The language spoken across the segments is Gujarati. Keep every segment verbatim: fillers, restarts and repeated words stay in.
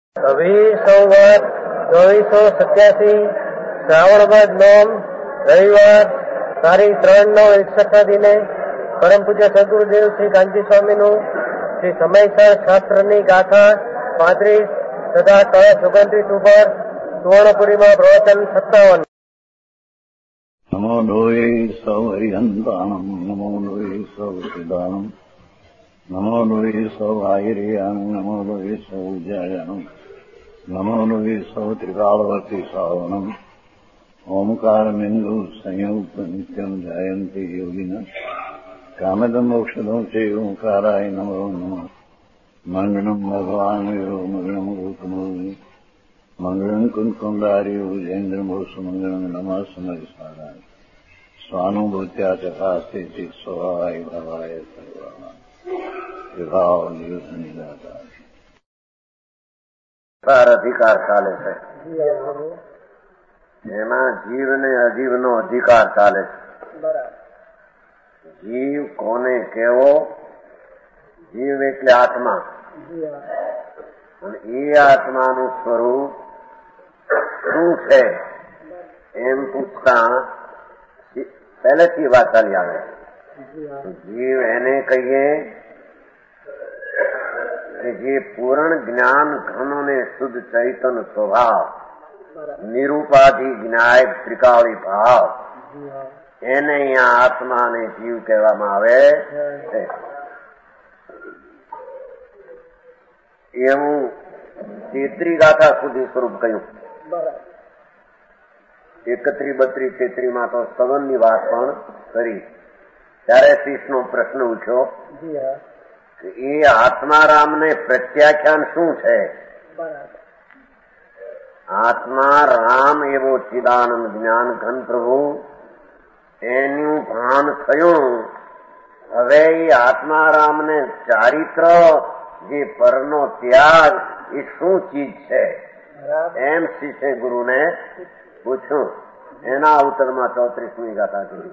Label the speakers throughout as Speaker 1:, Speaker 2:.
Speaker 1: છવ્વીસ સંવત ચોવીસો સત્યાસી શ્રાવણ બાદ નોમ રવિવાર તારીખ ત્રણ નવ એકસઠના દિને પરમ પૂજ્ય સદગુરુદેવ શ્રી કાંજી સ્વામીનું શ્રી સમયસર શાસ્ત્રની ગાથા પાંત્રીસ તથા કળશ ઓગણત્રીસ ઉપર સુવર્ણપુરીમાં પ્રવચન સત્તાવન.
Speaker 2: નમો લોહે સૌ હરિહંતાણમ નમો લોહે સૌ સિદ્ધાણમ નમો લોહે સૌ આયર્યાણમ નમો લોહે સૌ જયાણમ નમો લોહે સૌ ત્રિકાળવતી સાવણમ ઓમકારમિંદુ સંયુક્ત નિત્યમ જયંતિ યોગિના કામદમ મોક્ષદો છે ઓંકારાય નમો નમઃ. મંગળમ ભગવાન વિરો મંગળમ ગૌતમો મંગળમ કુંકુંડાર્યો જૈન્દ્રમોષ મંગળમ નમઃ સમયસારાય સ્વાનુભૂત્યા ચકાસ્તે ચિત સ્વભાવાય ભાવાય સર્વા વિભાવ નિદાતા
Speaker 3: અધિકાર ચાલે છે. એમાં જીવ ને અજીવનો અધિકાર ચાલે છે. જીવ કોને કેવો? જીવ એટલે આત્મા, અને એ આત્માનું સ્વરૂપ શું છે એમ પૂછતા પહેલેથી વાત ચાલી આવે. જીવ એને કહીએ કે જે પૂર્ણ જ્ઞાન ઘનો ને શુદ્ધ ચૈતન સ્વભાવ નિરૂપાધિ જ્ઞાય ત્રિકાળી ભાવ, એને અહીંયા આત્મા અને જીવ કહેવામાં આવે છે. એવું તેત્રી ગાથા સુધી સ્વરૂપ કહ્યું. એકત્રી બત્રી તેત્રી માં તો સવનની વાત પણ કરી. ત્યારે શિષ્યનો પ્રશ્ન ઉઠ્યો કે એ આત્મારામને પ્રત્યાખ્યાન શું છે? આત્મા રામ એવો ચિદાનંદ જ્ઞાન ઘન પ્રભુ, એનું ભાન થયું. હવે એ આત્મારામને ચારિત્ર જે પરનો ત્યાગ એ શું ચીજ છે એમ શિષ્ય ગુરુને પૂછ્યું. એના ઉત્તરમાં ચોત્રીસમી ગાથા કરી.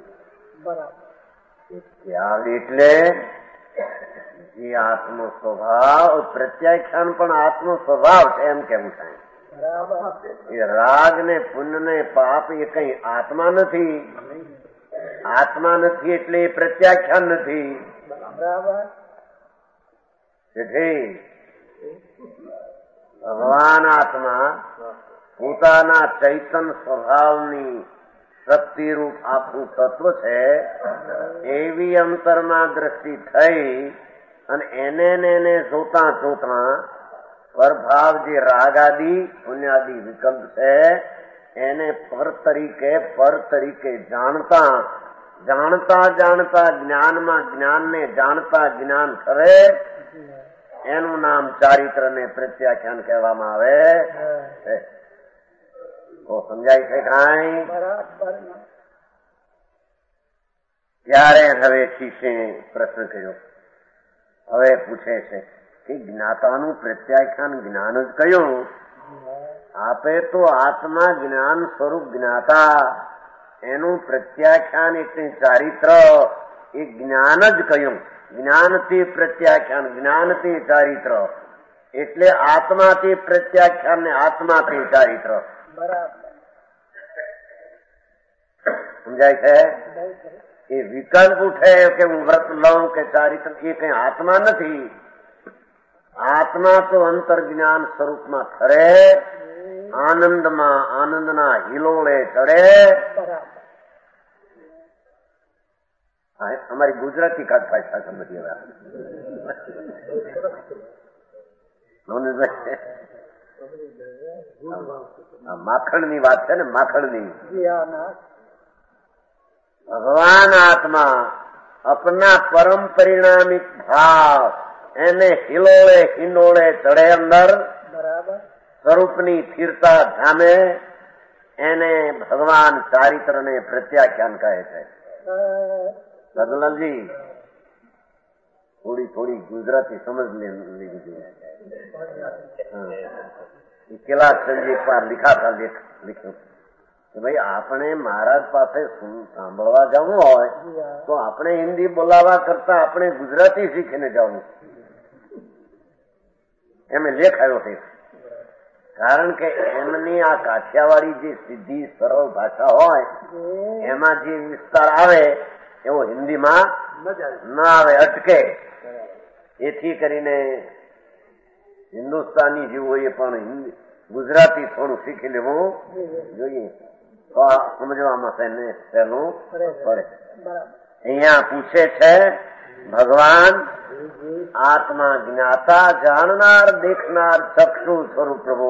Speaker 3: ત્યાગ એટલે જે આત્મ સ્વભાવ, પ્રત્યાખ્યાન પણ આત્મ સ્વભાવ છે એમ કેવું થાય. એ રાગ ને પુણ્ય ને પાપ એ કઈ આત્મા નથી. આત્મા નથી એટલે એ પ્રત્યાખ્યાન નથી. ભગવાન આત્મા પોતાના ચૈતન સ્વભાવની શક્તિરૂપ આખું તત્વ છે. એવી અંતરમાં દ્રષ્ટિ થઈ અને એને ને એને જોતા જોતા પરભાવ જે રાગાદી પુણ્યાદી વિકલ્પ છે એને પર તરીકે પર તરીકે જાણતા જાણતા જાણતા જ્ઞાનમાં જ્ઞાનને જાણતા જ્ઞાન કરે, એનું નામ ચારિત્ર ને પ્રત્યાખ્યાન કહેવામાં આવે છે. તો સમજાય છે કાંઈ? ત્યારે હવે શિષ્યે પ્રશ્ન કર્યો. હવે પૂછે છે કે જ્ઞાતાનું પ્રત્યાખ્યાન જ્ઞાન જ કયું? આપે તો આત્મા જ્ઞાન સ્વરૂપ જ્ઞાતા, એનું પ્રત્યાખ્યાન એટલે ચારિત્ર એ જ્ઞાન જ કયું. જ્ઞાનથી પ્રત્યાખ્યાન, જ્ઞાનથી ચારિત્ર એટલે આત્માથી પ્રત્યાખ્યાન ને આત્માથી ચારિત્ર. સમજાય છે? એ વિકલ્પ ઉઠે કે હું વ્રત લઉં કે ચારિત્ર, એ કઈ આત્મા નથી. આત્મા તો અંતર જ્ઞાન સ્વરૂપમાં ખરે, આનંદમાં આનંદના હિલોળે ચડે. અમારી ગુજરાતી કાઢ ભાષા છે બધી. માખણ ની વાત છે ને, માખણ ની. ભગવાન આત્મા અપના પરમ પરિણામિક ભાવ એને હિલોળે હિંડોળે ચડે અંદર સ્વરૂપની સ્થિરતા ધામે, એને ભગવાન ચારિત્ર ને પ્રત્યાખ્યાન કહે છે. સદલાલજી થોડી થોડી ગુજરાતી સમજ લીધી જોઈએ. કેલા સંજીવ પર લિખાતા લેખ લખ્યું કે ભાઈ આપણે મહારાજ પાસે સાંભળવા જવું હોય તો આપણે હિન્દી બોલાવા કરતા આપણે ગુજરાતી શીખીને જવું. એમ લેખ આવ્યો છે. કારણ કે એમની આ કાઠિયાવાડી જે સીધી સરળ ભાષા હોય એમાં જે વિસ્તાર આવે એવો હિન્દીમાં ન આવે, અટકે. એથી કરીને હિન્દુસ્તાની જીવોએ પણ હિન્દી ગુજરાતી થોડું શીખી લેવું જોઈએ, તો સમજવામાં તેને સહેલું પડે. અહીંયા પૂછે છે ભગવાન આત્મા જ્ઞાતા, જાણનાર, દેખનાર, ચક્ષુ સ્વરૂપ પ્રભુ.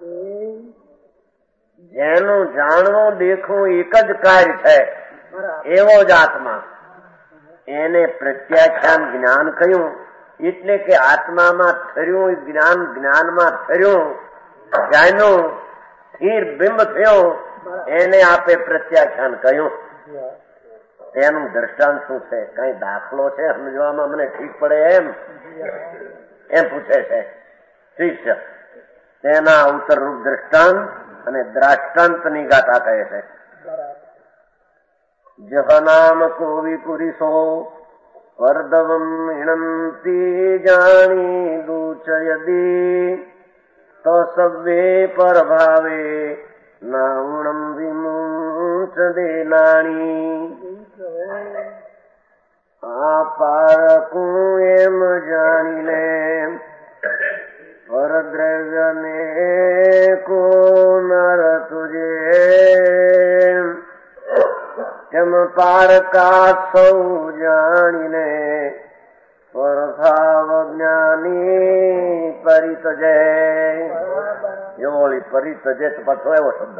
Speaker 3: જેનું જાણવું દેખવું એક જ કાર્ય છે એવો જ આત્મા, એને પ્રત્યાખ્યાન જ્ઞાન કહ્યું. એટલે કે આત્મામાં થર્યું જ્ઞાન, જ્ઞાનમાં થર્યું, જાણ્યું, સ્થિર બિંબ થયું, એને આપે પ્રત્યાખ્યાન કહ્યું. તેનું દ્રષ્ટાંત શું છે? કઈ દાખલો છે સમજવામાં મને ઠીક પડે એમ એમ પૂછે છે શિષ્ય. તેના ઉત્તરરૂપ દ્રષ્ટાંત અને દ્રાષ્ટાંતની ગાથા કહે છે. જહનામ કોવિ પુરીસો વર્ધવમ હિણંતી જાણી દૂચયદી તો સવ્વે પરભાવે નાવણમ વિમુચ દેનાણી. આ પારકું એમ જાણીને પરદ્રવ્યને કો નર તુજે તેમ પારકા સૌ જાણીને પરભાવ જ્ઞાની પરિતજે. એવો પરિતજે પાછો એવો શબ્દ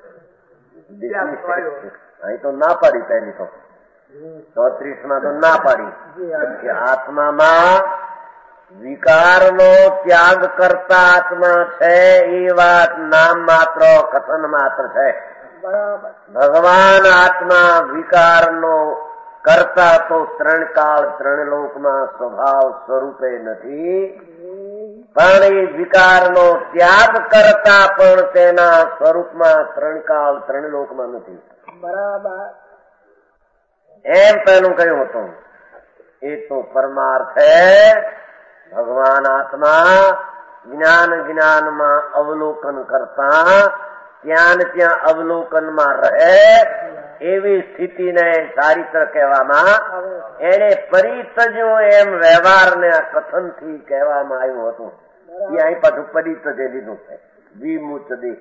Speaker 3: અહીં તો ના પાડી. પહેલી તો ચોત્રીસ માં તો ના પાડી કે આત્મામાં વિકારનો ત્યાગ કરતા આત્મા છે એ વાત નામ માત્ર, કથન માત્ર છે. ભગવાન આત્મા વિકારનો કરતા તો ત્રણ કાળ ત્રણ લોકમાં સ્વભાવ સ્વરૂપે નથી, પણ એ વિકારનો ત્યાગ કરતા પણ તેના સ્વરૂપમાં ત્રણ કાળ ત્રણ લોકમાં નથી. બરાબર એમ પેલું કહ્યું હતું. એ તો પરમાર્થ છે. ભગવાન આત્મા જ્ઞાન જ્ઞાનમાં અવલોકન કરતા ત્યાં ત્યાં અવલોકનમાં રહે એવી સ્થિતિને ચારિત્ર કહેવામાં, એને પરિતજ્યું એમ વ્યવહારને આ કથનથી કહેવામાં આવ્યું હતું. એ અહીં પાછું પરિતજે લીધું છે. વિમુચ દે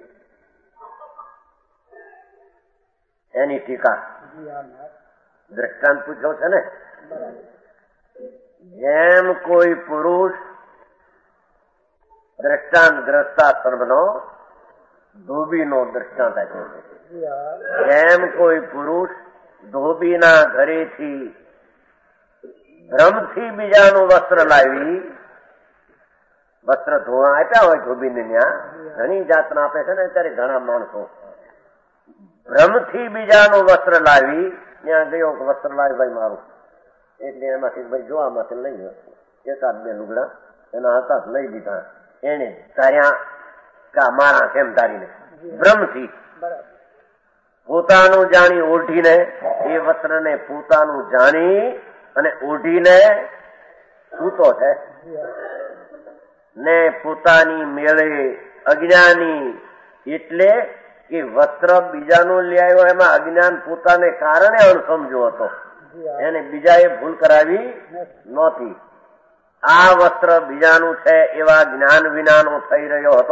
Speaker 3: એની ટીકા દ્રષ્ટાંત પૂછ્યો છે ને. જેમ કોઈ પુરુષ દ્રષ્ટાંત ગ્રસ્તાશ્રમનો ધોબીનો દ્રષ્ટાંત આપ્યો છે. જેમ કોઈ પુરુષ ધોબીના ઘરેથી ભ્રમથી બીજાનું વસ્ત્ર લાવી, વસ્ત્ર ધોવા આપ્યા હોય ધોબીને, ત્યાં ઘણી જાતના આપે છે ને અત્યારે ઘણા માણસો. ભ્રમથી બીજાનું વસ્ત્ર લાવી ત્યાં ગયો, વસ્ત્ર લાવી ભાઈ મારું, એટલે એમાંથી ભાઈ જોવામાંથી લઈ ગયો એકાદ બે લુગડા એના હતા લઈ દીધા. એને ધાર્યા કા મારા કેમ ધારીને ભ્રમથી પોતાનું જાણી ઓઢીને, એ વસ્ત્રને પોતાનું જાણી અને ઓઢીને સૂતો છે ને પોતાની મેળે અજ્ઞાની. એટલે કે વસ્ત્ર બીજાનું લઈ આવ્યો એમાં અજ્ઞાન પોતાને કારણે અણસમજો હતો, એને બીજાએ ભૂલ કરાવી નહોતી. આ વસ્ત્ર બીજાનું છે એવા જ્ઞાન વિનાનો થઈ રહ્યો હતો.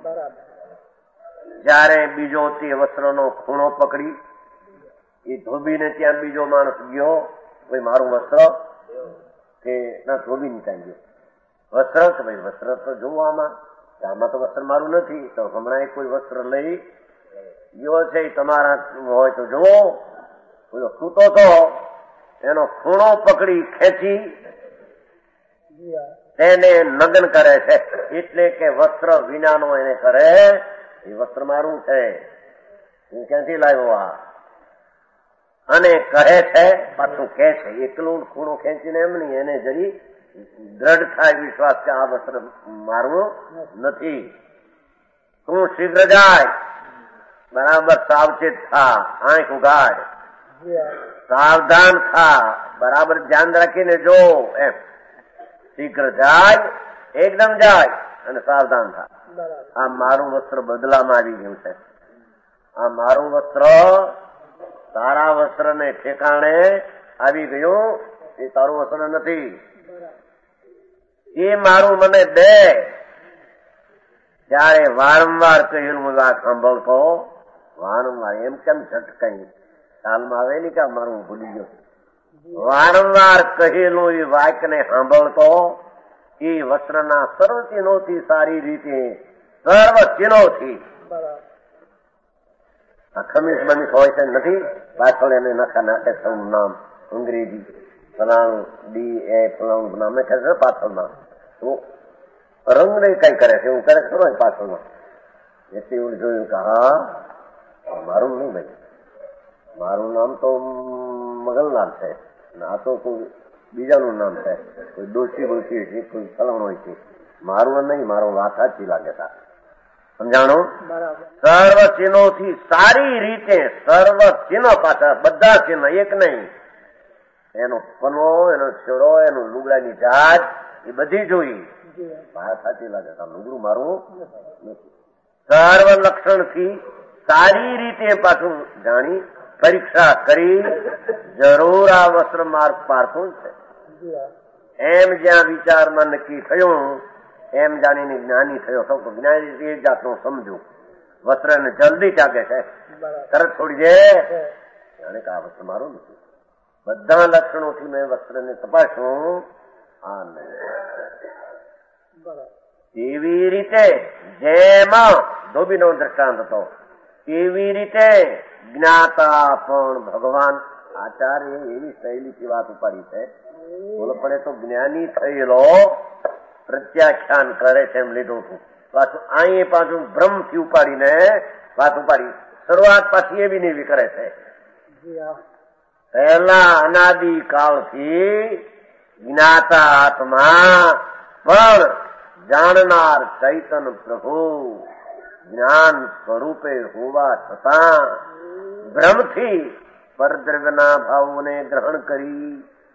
Speaker 3: જયારે બીજો તે વસ્ત્રનો ખૂણો પકડી એ ધોબીને ત્યાં બીજો માણસ ગયો, ભાઈ મારું વસ્ત્ર, કે ના ધોબીને ત્યાં ગયો વસ્ત્ર, કે ભાઈ વસ્ત્ર તો જોવો આમાં, આમાં તો વસ્ત્ર મારું નથી. તો હમણાં કોઈ વસ્ત્ર લઈ ગયો છે, તમારા હોય તો જુઓ. સૂતો તો એનો ખૂણો પકડી ખેંચી તેને નગ્ન કરે છે. એટલે કે વસ્ત્ર વિનાનો એને કરે, એ વસ્ત્ર મારું છે, હું ક્યાંથી લાવ્યો આ, અને કહે છે, પાછું કહે છે. એકલું ખૂણો ખેંચીને એમ નહીં, એને જરી દ્રઢ થાય વિશ્વાસ કે આ વસ્ત્ર મારવું નથી. તું શીઘ્ર જાય, બરાબર સાવચેત થા, આંખ ઉગાડ, સાવધાન થા, બરાબર ધ્યાન રાખીને જો. એમ શીઘ્ર જાય, એકદમ જાય, અને સાવધાન થા. આ મારું વસ્ત્ર બદલામાં આવી ગયું છે. આ મારું વસ્ત્ર તારા વસ્ત્ર ને ઠેકાણે આવી ગયું. એ તારું વસ્ત્ર નથી. એ મારું મને દે. ત્યારે વારંવાર કહેલું વાત સાંભળતો વારંવાર એમ કેમ ઝટકાઈ ચાલમાં આવે ને કે મારું ભૂલી ગયો. વારંવાર કહેલું એ વાક્યને સાંભળતો એ વસ્ત્રના સર્વ ચિહ્નોથી સારી રીતે સર્વ ચિહ્નોથી આ ખમીસ બમીસ હોય છે નથી પાછળ એને નખા નાખે સૌનું નામ અંગ્રેજી ફલાણું ડી એ ફલાણું નામે કહે છે પાછળ નામ તો રંગ ને કઈ કરે છે એવું કરે ખરો પાછળમાં એટલે એવું જોયું કે હા મારું નહીં ભાઈ મારું નામ તો મગલનાથ છે આ તો કોઈ બીજાનું નામ છે કોઈ ડોસી બોસી છે કોઈ ફલાણો હોય છે મારું નહીં મારો વાત સાચી લાગે તા સમજાણો. સર્વ ચિહ્નો થી સારી રીતે સર્વ ચિહ્નો પાછા બધા ચિહ્ન એક નહીં એનો પનો એનો છેડો એનું લુગડાની જાત એ બધી જોઈ વાત સાચી લાગે તા લુગડું મારું સર્વ લક્ષણ થી સારી રીતે પાછું જાણી પરીક્ષા કરી જરૂર આ વસ્ત્ર માર્ગ પારખું છે એમ જ્યાં વિચારમાં નક્કી થયું એમ જાણીને જ્ઞાની થયો સૌ તો જ્ઞાની એ જાતનું સમજવું વસ્ત્ર ને જલ્દી ચાગે છે તરત છોડી દે જાણે કે આ વસ્ત્ર મારું નથી. બધા લક્ષણોથી મેં વસ્ત્રને તપાસ્યું આ નહીં એવી રીતે જેમાં ધોબીનો દ્રષ્ટાંત હતો એવી રીતે જ્ઞાતા પણ ભગવાન આચાર્ય એવી શૈલીથી વાત ઉપાડી છે. બોલો પણ એ તો જ્ઞાની થયેલો પ્રત્યાખ્યાન કરે છે એમ લીધું હતું. પાછું અહીં પાછું ભ્રમથી ઉપાડીને વાત ઉપાડી શરૂઆત પાછી એવી ને એવી કરે છે. પહેલા અનાદિ કાળથી જ્ઞાતા આત્મા પણ જાણનાર ચૈતન પ્રભુ જ્ઞાન સ્વરૂપે હોવા છતાં ભ્રમથી પરદ્રવ્યના ભાવોને ગ્રહણ કરી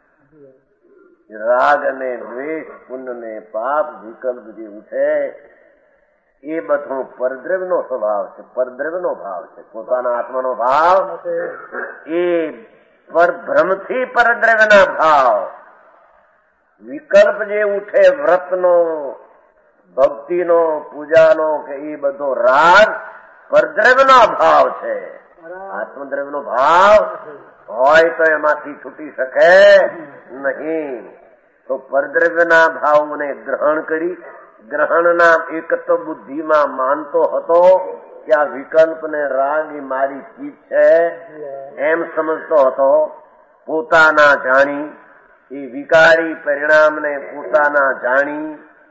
Speaker 3: રાગ અને દ્વેષ પુણ્ય ને પાપ વિકલ્પ જે ઉઠે એ બધો પરદ્રવ્યનો સ્વભાવ છે પરદ્રવ્યનો ભાવ છે. પોતાના આત્માનો ભાવ એ ભ્રમથી પરદ્રવ્યના ભાવ વિકલ્પ જે ઉઠે વ્રતનો ભક્તિનો પૂજાનો કે એ બધો રાગ પરદ્રવ્યનો ભાવ છે. આત્મદ્રવ્યનો ભાવ હોય તો એમાંથી છૂટી શકે નહીં. તો પરદ્રવ્યના ભાવને ગ્રહણ કરી ગ્રહણના એકત્વ બુદ્ધિમાં માનતો હતો કે આ વિકલ્પ ને રાગ એ મારી ચીજ છે એમ સમજતો હતો. પોતાના જાણી એ વિકારી પરિણામને પોતાના જાણી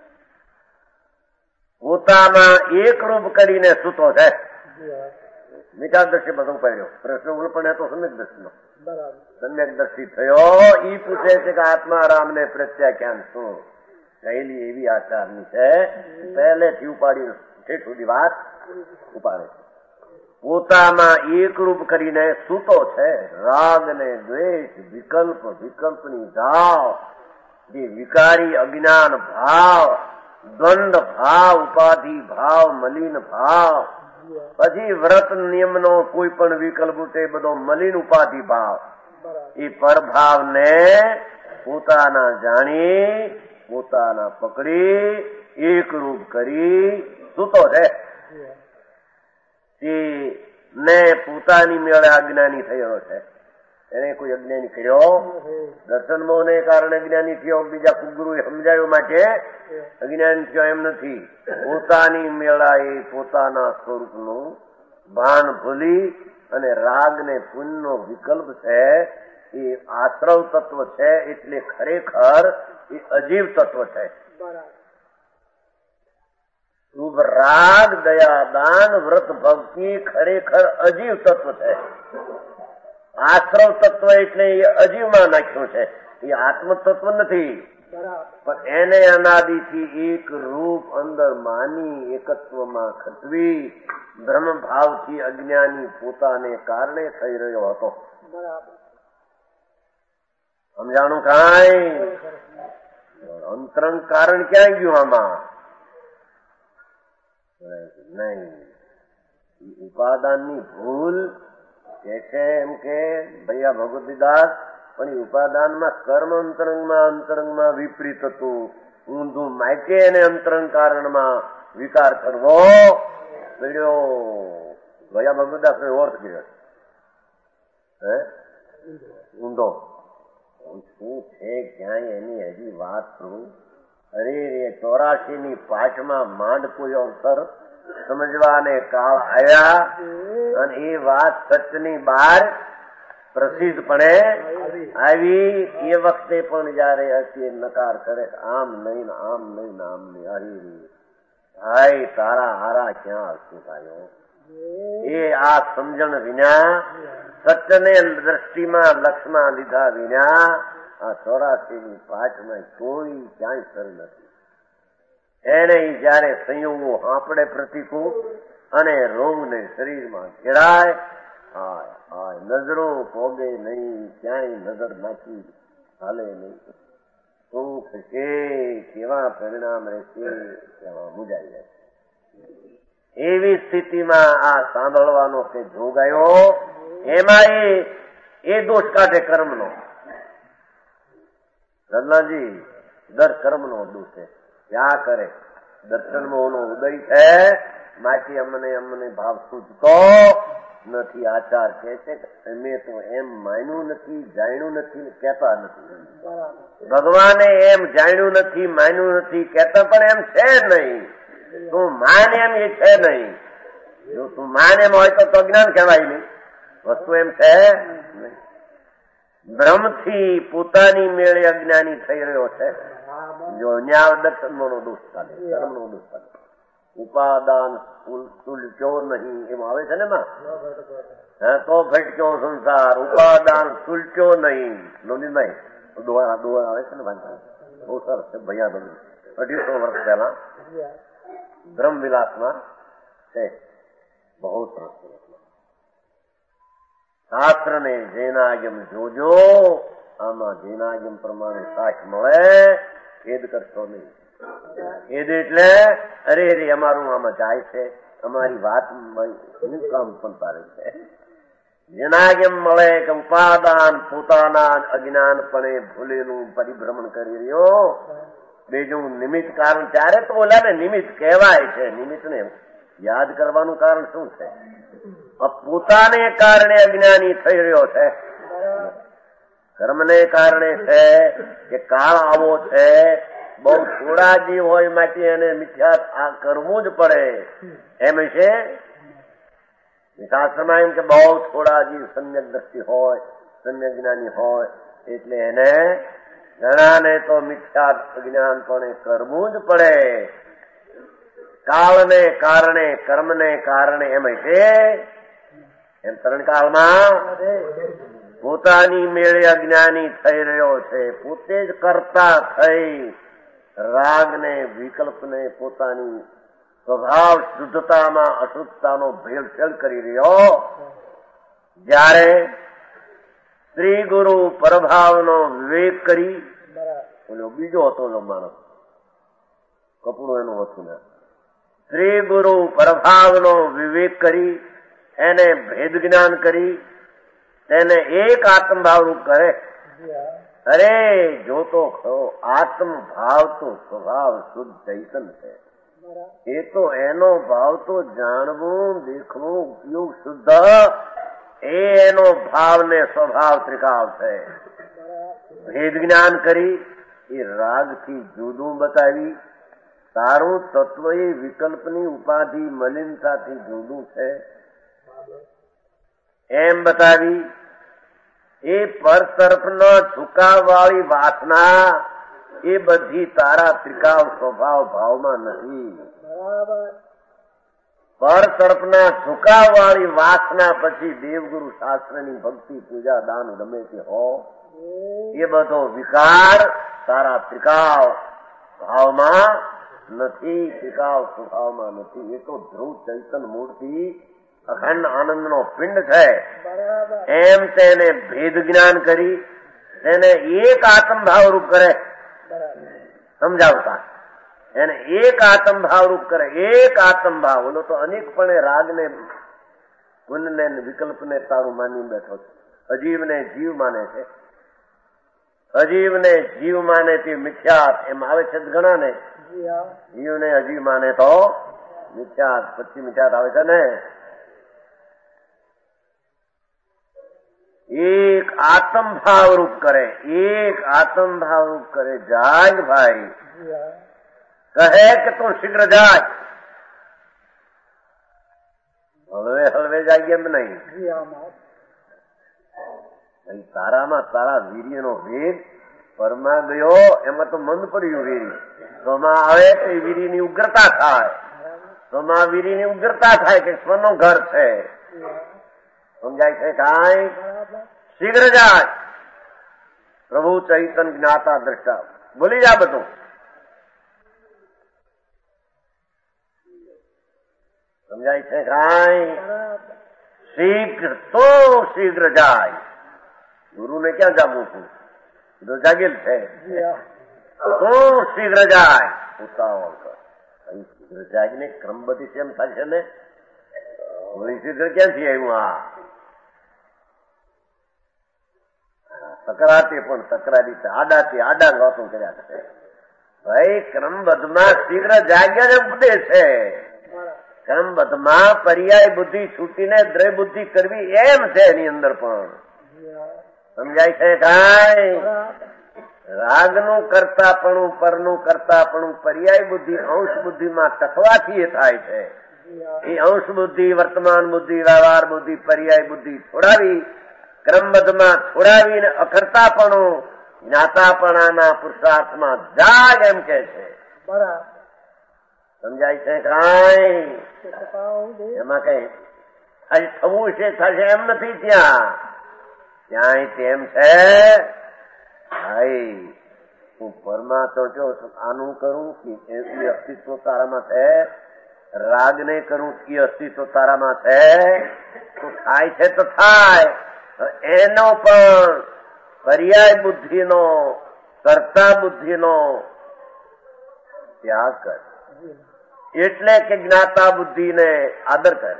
Speaker 3: પોતામાં એકરૂપ કરીને સૂતો છે. વિચાર દ્રષ્ટિ બધું પડ્યો પ્રશ્ન પણ એ તો સમ્યક દ્રષ્ટિનો સમ્યક દ્રષ્ટિ થયો. ઈ પૂછે છે કે આત્મારામ ને પ્રત્યાખ્યાન શું શૈલી એવી આચારની છે પહેલેથી ઉપાડી ઠેઠ સુધી વાત ઉપાડે છે. પોતામાં એકરૂપ કરીને સૂતો છે. રાગ ને દ્વેષ વિકલ્પ વિકલ્પની ભાવ જે વિકારી અજ્ઞાન ભાવ દ્વંદ ભાવ ઉપાધિ ભાવ મલિન ભાવ પછી વ્રત નિયમનો કોઈ પણ વિકલ્પ ઉઠે બધો મલિન ઉપાધિ ભાવ એ પરભાવ ને પોતાના જાણી પોતાના પકડી એકરૂપ કરી સૂતો છે. ને પોતાની મેળે અજ્ઞાની થયેલો છે. એને કોઈ અજ્ઞાની કર્યો દર્શન મોહને કારણે જ્ઞાની થયો બીજા ગુરુ સમજાયો માટે અજ્ઞાની થયો એમ નથી. પોતાની મેળા એ પોતાના સ્વરૂપનું ભાન ભૂલી અને રાગ ને પુણ્યનો વિકલ્પ છે એ આશ્રવ તત્વ છે એટલે ખરેખર એ અજીવ તત્વ છે. શુભ રાગ દયા દાન વ્રત ભક્તિ ખરેખર અજીવ તત્વ છે. આશ્રવ તત્વ એટલે એ અજીવમાં નાખ્યું છે એ આત્મ તત્વ નથી. પણ એને અનાદિથી એક રૂપ અંદર માની એકત્વમાં ખતવી બ્રહ્મ ભાવથી અજ્ઞાની પોતાને કારણે થઈ રહ્યો હતો. સમજાણું કાંઈ અંતરંગ કારણ ક્યાં ગયું આમાં નહીં, ઉપાદાનની ભૂલ કે છે એમ કે ભૈયા ભગવતીદાસ, પણ એ ઉપાદાનમાં કર્મ અંતરંગમાં અંતરંગમાં વિપરીત હતું. ઊંધું માયકે અને અંતરંગ કારણમાં વિકાર કરવો પડ્યો. ભૈયા ભગવતીદાસ ને અર્થ કર્યો હે ઊંધો શું છે ક્યાંય એની હજી વાત કરું. અરે રે ચોરાશી ની પાઠમાં માંડ કોઈ અવસર સમજવાને કાળ આવ્યા અને એ વાત સચની બહાર પ્રસિદ્ધપણે આવી. એ વખતે પણ જયારે હશે નકાર કરે આમ નહીં આમ નહીં આમ નહીં. અરે ભાઈ તારા હારા ક્યાં હશે ભાઈઓ? એ આ સમજણ વિના સત્યને દ્રષ્ટિમાં લક્ષમાં લીધા વિના આ ચોરાસી ની પાઠમાં કોઈ ક્યાંય સર નથી. એને જયારે સંયોગો આપણે પ્રતિકૂળ અને રોગને શરીરમાં ઘેરાય, હાય હાય નજરો પોગે નહીં, ક્યાંય નજર નાખી હાલે નહીં. શું થશે, કેવા પરિણામ રહેશે, કેવા મુજાઈ જાય. એવી સ્થિતિમાં આ સાંભળવાનો કે જોગાયો એમાં એ દોષ કાઢે કર્મનો. રત્નાજી દર કર્મનો દોષ છે. ક્યાં કરે દર્શનમાં ઓનો ઉદય છે માથી અમને અમને ભાવ સૂચતો નથી. આચાર કે છે અમે તો એમ માન્યું નથી, જાણ્યું નથી, કહેતા નથી. ભગવાને એમ જાણ્યું નથી, માન્યું નથી, કહેતા પણ એમ છે નહીં. તું માન એમ એ છે નહીં. જો તું માન એમ હોય તો અજ્ઞાન કહેવાય નહીં. વસ્તુ એમ છે નહીં. ભ્રમથી પોતાની મેળે અજ્ઞાની થઈ રહ્યો છે. જો ન્યાય દર્શનનો દોષ કાઢે, કર્મનો દોષ કાઢે. ઉપાદાન સુલચ્યો નહીં એમ આવે છે ને માં, તો ભટક્યો સંસાર. ઉપાદાન સુલચ્યો નહીં. લોલીભાઈ દોરા દોરા આવે છે ને વાંચા બહુ સરસ છે. ભૈયા બધું અઢીસો વર્ષ પહેલા બ્રહ્મ વિલાસમાં છે. બહુ સરસ શાસ્ત્ર ને જૈનાગમ જોજો. આમાં જૈનાગમ પ્રમાણે સાખ મળે. ખેદ કરશો નહીં. ખેદ એટલે અરે રે અમારું આમાં જાય છે, અમારી વાત કામ પણ તારે છે. જૈનાગમ મળે કે ઉપાદાન પોતાના અજ્ઞાનપણે ભૂલેલું પરિભ્રમણ કરી રહ્યો. બીજું નિમિત્ત કારણ. ત્યારે તો ઓલા ને નિમિત્ત કહેવાય છે. નિમિત્ત ને યાદ કરવાનું કારણ શું છે? પોતાને કારણે અજ્ઞાની થઈ રહ્યો છે. કર્મને કારણે છે કે કાળ આવો છે. બહુ થોડા જીવ હોય માટે એને મિથ્યા આ કરવું જ પડે એમ છે. શાસ્ત્રમાં એમ કે બહુ થોડા જીવ સમ્યક દ્રષ્ટિ હોય, સમ્યક જ્ઞાની હોય એટલે એને ઘણાને તો મિથ્યા જ્ઞાન પણ કરવું જ પડે. કાળને કારણે, કર્મને કારણે એમ છે. એમ તરણકાળમાં પોતાની મેળે અજ્ઞાની થઈ રહ્યો છે. પોતે જ કરતા થઈ રાગને વિકલ્પને પોતાની સ્વભાવ શુદ્ધતામાં અશુદ્ધતાનો ભેળસેળ કરી રહ્યો. જ્યારે શ્રી ગુરુ પરભાવનો વિવેક કરી, બોલો બીજો હતો નો માણસ, કપડું એનું હતું ને, શ્રી ગુરુ પરભાવનો વિવેક કરી એને ભેદ જ્ઞાન કરી તેને એક આત્મભાવ કરે. અરે જો તો ખરો આત્મભાવ તો સ્વભાવ શુદ્ધ ચૈતન છે. એ તો એનો ભાવ તો જાણવું, દેખવું, ઉપયોગ શુદ્ધ. એ એનો ભાવ ને સ્વભાવ ત્રિકાળ છે. ભેદ જ્ઞાન કરી એ રાગથી જુદું બતાવી. તારું તત્વ એ વિકલ્પની ઉપાધિ મલિનતાથી જુદું છે એમ બતાવી. એ પર તરફનો ઝુકાવવાળી વાસના એ બધી તારા ત્રિકાળ સ્વભાવ ભાવમાં નથી. પર તરફના ઝુકાવવાળી વાસના પછી દેવગુરુ શાસ્ત્રની ભક્તિ, પૂજા, દાન ગમે તે હો, એ બધો વિકાર તારા ત્રિકાળ ભાવમાં નથી, ત્રિકાળ સ્વભાવમાં નથી. એ તો ધ્રુવ ચૈતન મૂર્તિ અખંડ આનંદનો પિંડ છે. એમ તેને ભેદ જ્ઞાન કરી તેને એક આત્મભાવ રૂપ કરે સમજાવતા. એને એક આત્મ ભાવ રૂપ કરે, એક આત્મ ભાવ. બોલો તો અનેકપણે રાગને પુનને વિકલ્પને તારું માની બેઠો છે. અજીવને જીવ માને છે, અજીવને જીવ માને તે મિથ્યાત એમ આવે છે ઘણા ને. જીવને અજીવ માને તો મિથ્યાત, પછી મિથ્યાત આવે છે ને. એક આત્મ ભાવ રૂપ કરે, એક આત્મ ભાવ રૂપ કરે. જાગ ભાઈ, કહે કે તું શીઘ્ર જાગ. હળવે હળવે જાગીએ એમ નહીં. તારામાં તારા વીર્યનો વેગ પરમાં ગયો, એમાં તો મંદ પડ્યું વીર્ય. સ્વમાં આવે તો એ વીર્યની ઉગ્રતા થાય, સ્વમાં વીર્યની ઉગ્રતા થાય કે સ્વનું ઘર છે. સમજાય છે કાંઈ? શીઘ્ર જાય. પ્રભુ ચૈતન જ્ઞાતા દ્રષ્ટા બોલી જા બધું. સમજાય છે કાંઈ? શીઘ્ર તો શીઘ્ર જાય. ગુરુને ક્યાં જામું છું, તો જાગેલ છે. તો શીઘ્ર જાય, ઉતાવળ કર. શીઘ્ર જાગીને ક્રમબદ્ધ કેમ થાય છે ને? શીઘ્ર ક્યાંથી આવ્યું? આ તકરાતી પણ તકરારી આડાથી આડા વાતો કર્યા છે. ભાઈ ક્રમબદ્ધમાં શીઘ્ર જાગ્યા જ ઉપદેશ છે. ક્રમબદ્ધમાં પર્યાય બુદ્ધિ છૂટીને દ્રય બુદ્ધિ કરવી એમ છે એની અંદર પણ. સમજાય છે કાંઈ? રાગનું કરતાપણું, પરનું કરતાપણું પર્યાય બુદ્ધિ અંશ બુદ્ધિમાં ટકવાથી એ થાય છે. એ અંશ બુદ્ધિ, વર્તમાન બુદ્ધિ, વ્યવહાર બુદ્ધિ, પર્યાય બુદ્ધિ છોડાવી, ક્રમબદ્ધમાં છોડાવીને અકર્તાપણું જ્ઞાતાપણાના પુરુષાર્થમાં જાગ એમ કે છે. સમજાય છે કાંઈ? એમાં કઈ આજે થવું છે થશે એમ નથી. ત્યાં ત્યાંય તેમ છે. ભાઈ હું પરમાં તો જો આનું કરું કે એ અસ્તિત્વ તારામાં છે, રાગને કરું એ અસ્તિત્વ તારામાં છે, તો થાય છે તો થાય. એનો પણ પર્યાય બુદ્ધિનો, કર્તા બુદ્ધિનો ત્યાગ કર. એટલે કે જ્ઞાતા બુદ્ધિને આદર કરે.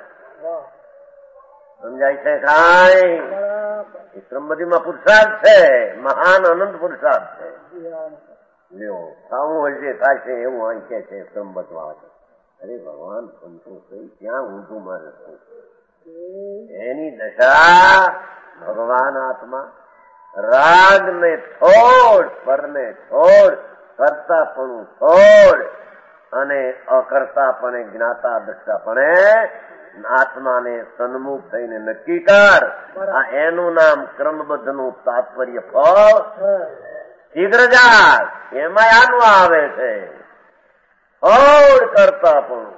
Speaker 3: સમજાય છે કાંઈ? એ ક્રમબદ્ધીમાં પુરુષાર્થ છે, મહાન અનંત પુરુષાર્થ છે. લ્યો સાવું હોય છે થાય છે એવું અહીં કે છે ક્રમબદ્ધમાં. અરે ભગવાન સંતોષ થઈ ત્યાં ઊંધું મારે એની દશા ભગવાન આત્મા. રાગ ને છોડ, પરને છોડ, કરતાપણું છોડ અને અકર્તાપણે જ્ઞાતા દ્રષ્ટાપણે આત્માને સન્મુખ થઈને નક્કી કર. આ એનું નામ ક્રમબદ્ધ નું તાત્પર્ય ફળ. શીઘ્ર જાગ એમાં આનું આવે છે. છોડ કરતાપણું,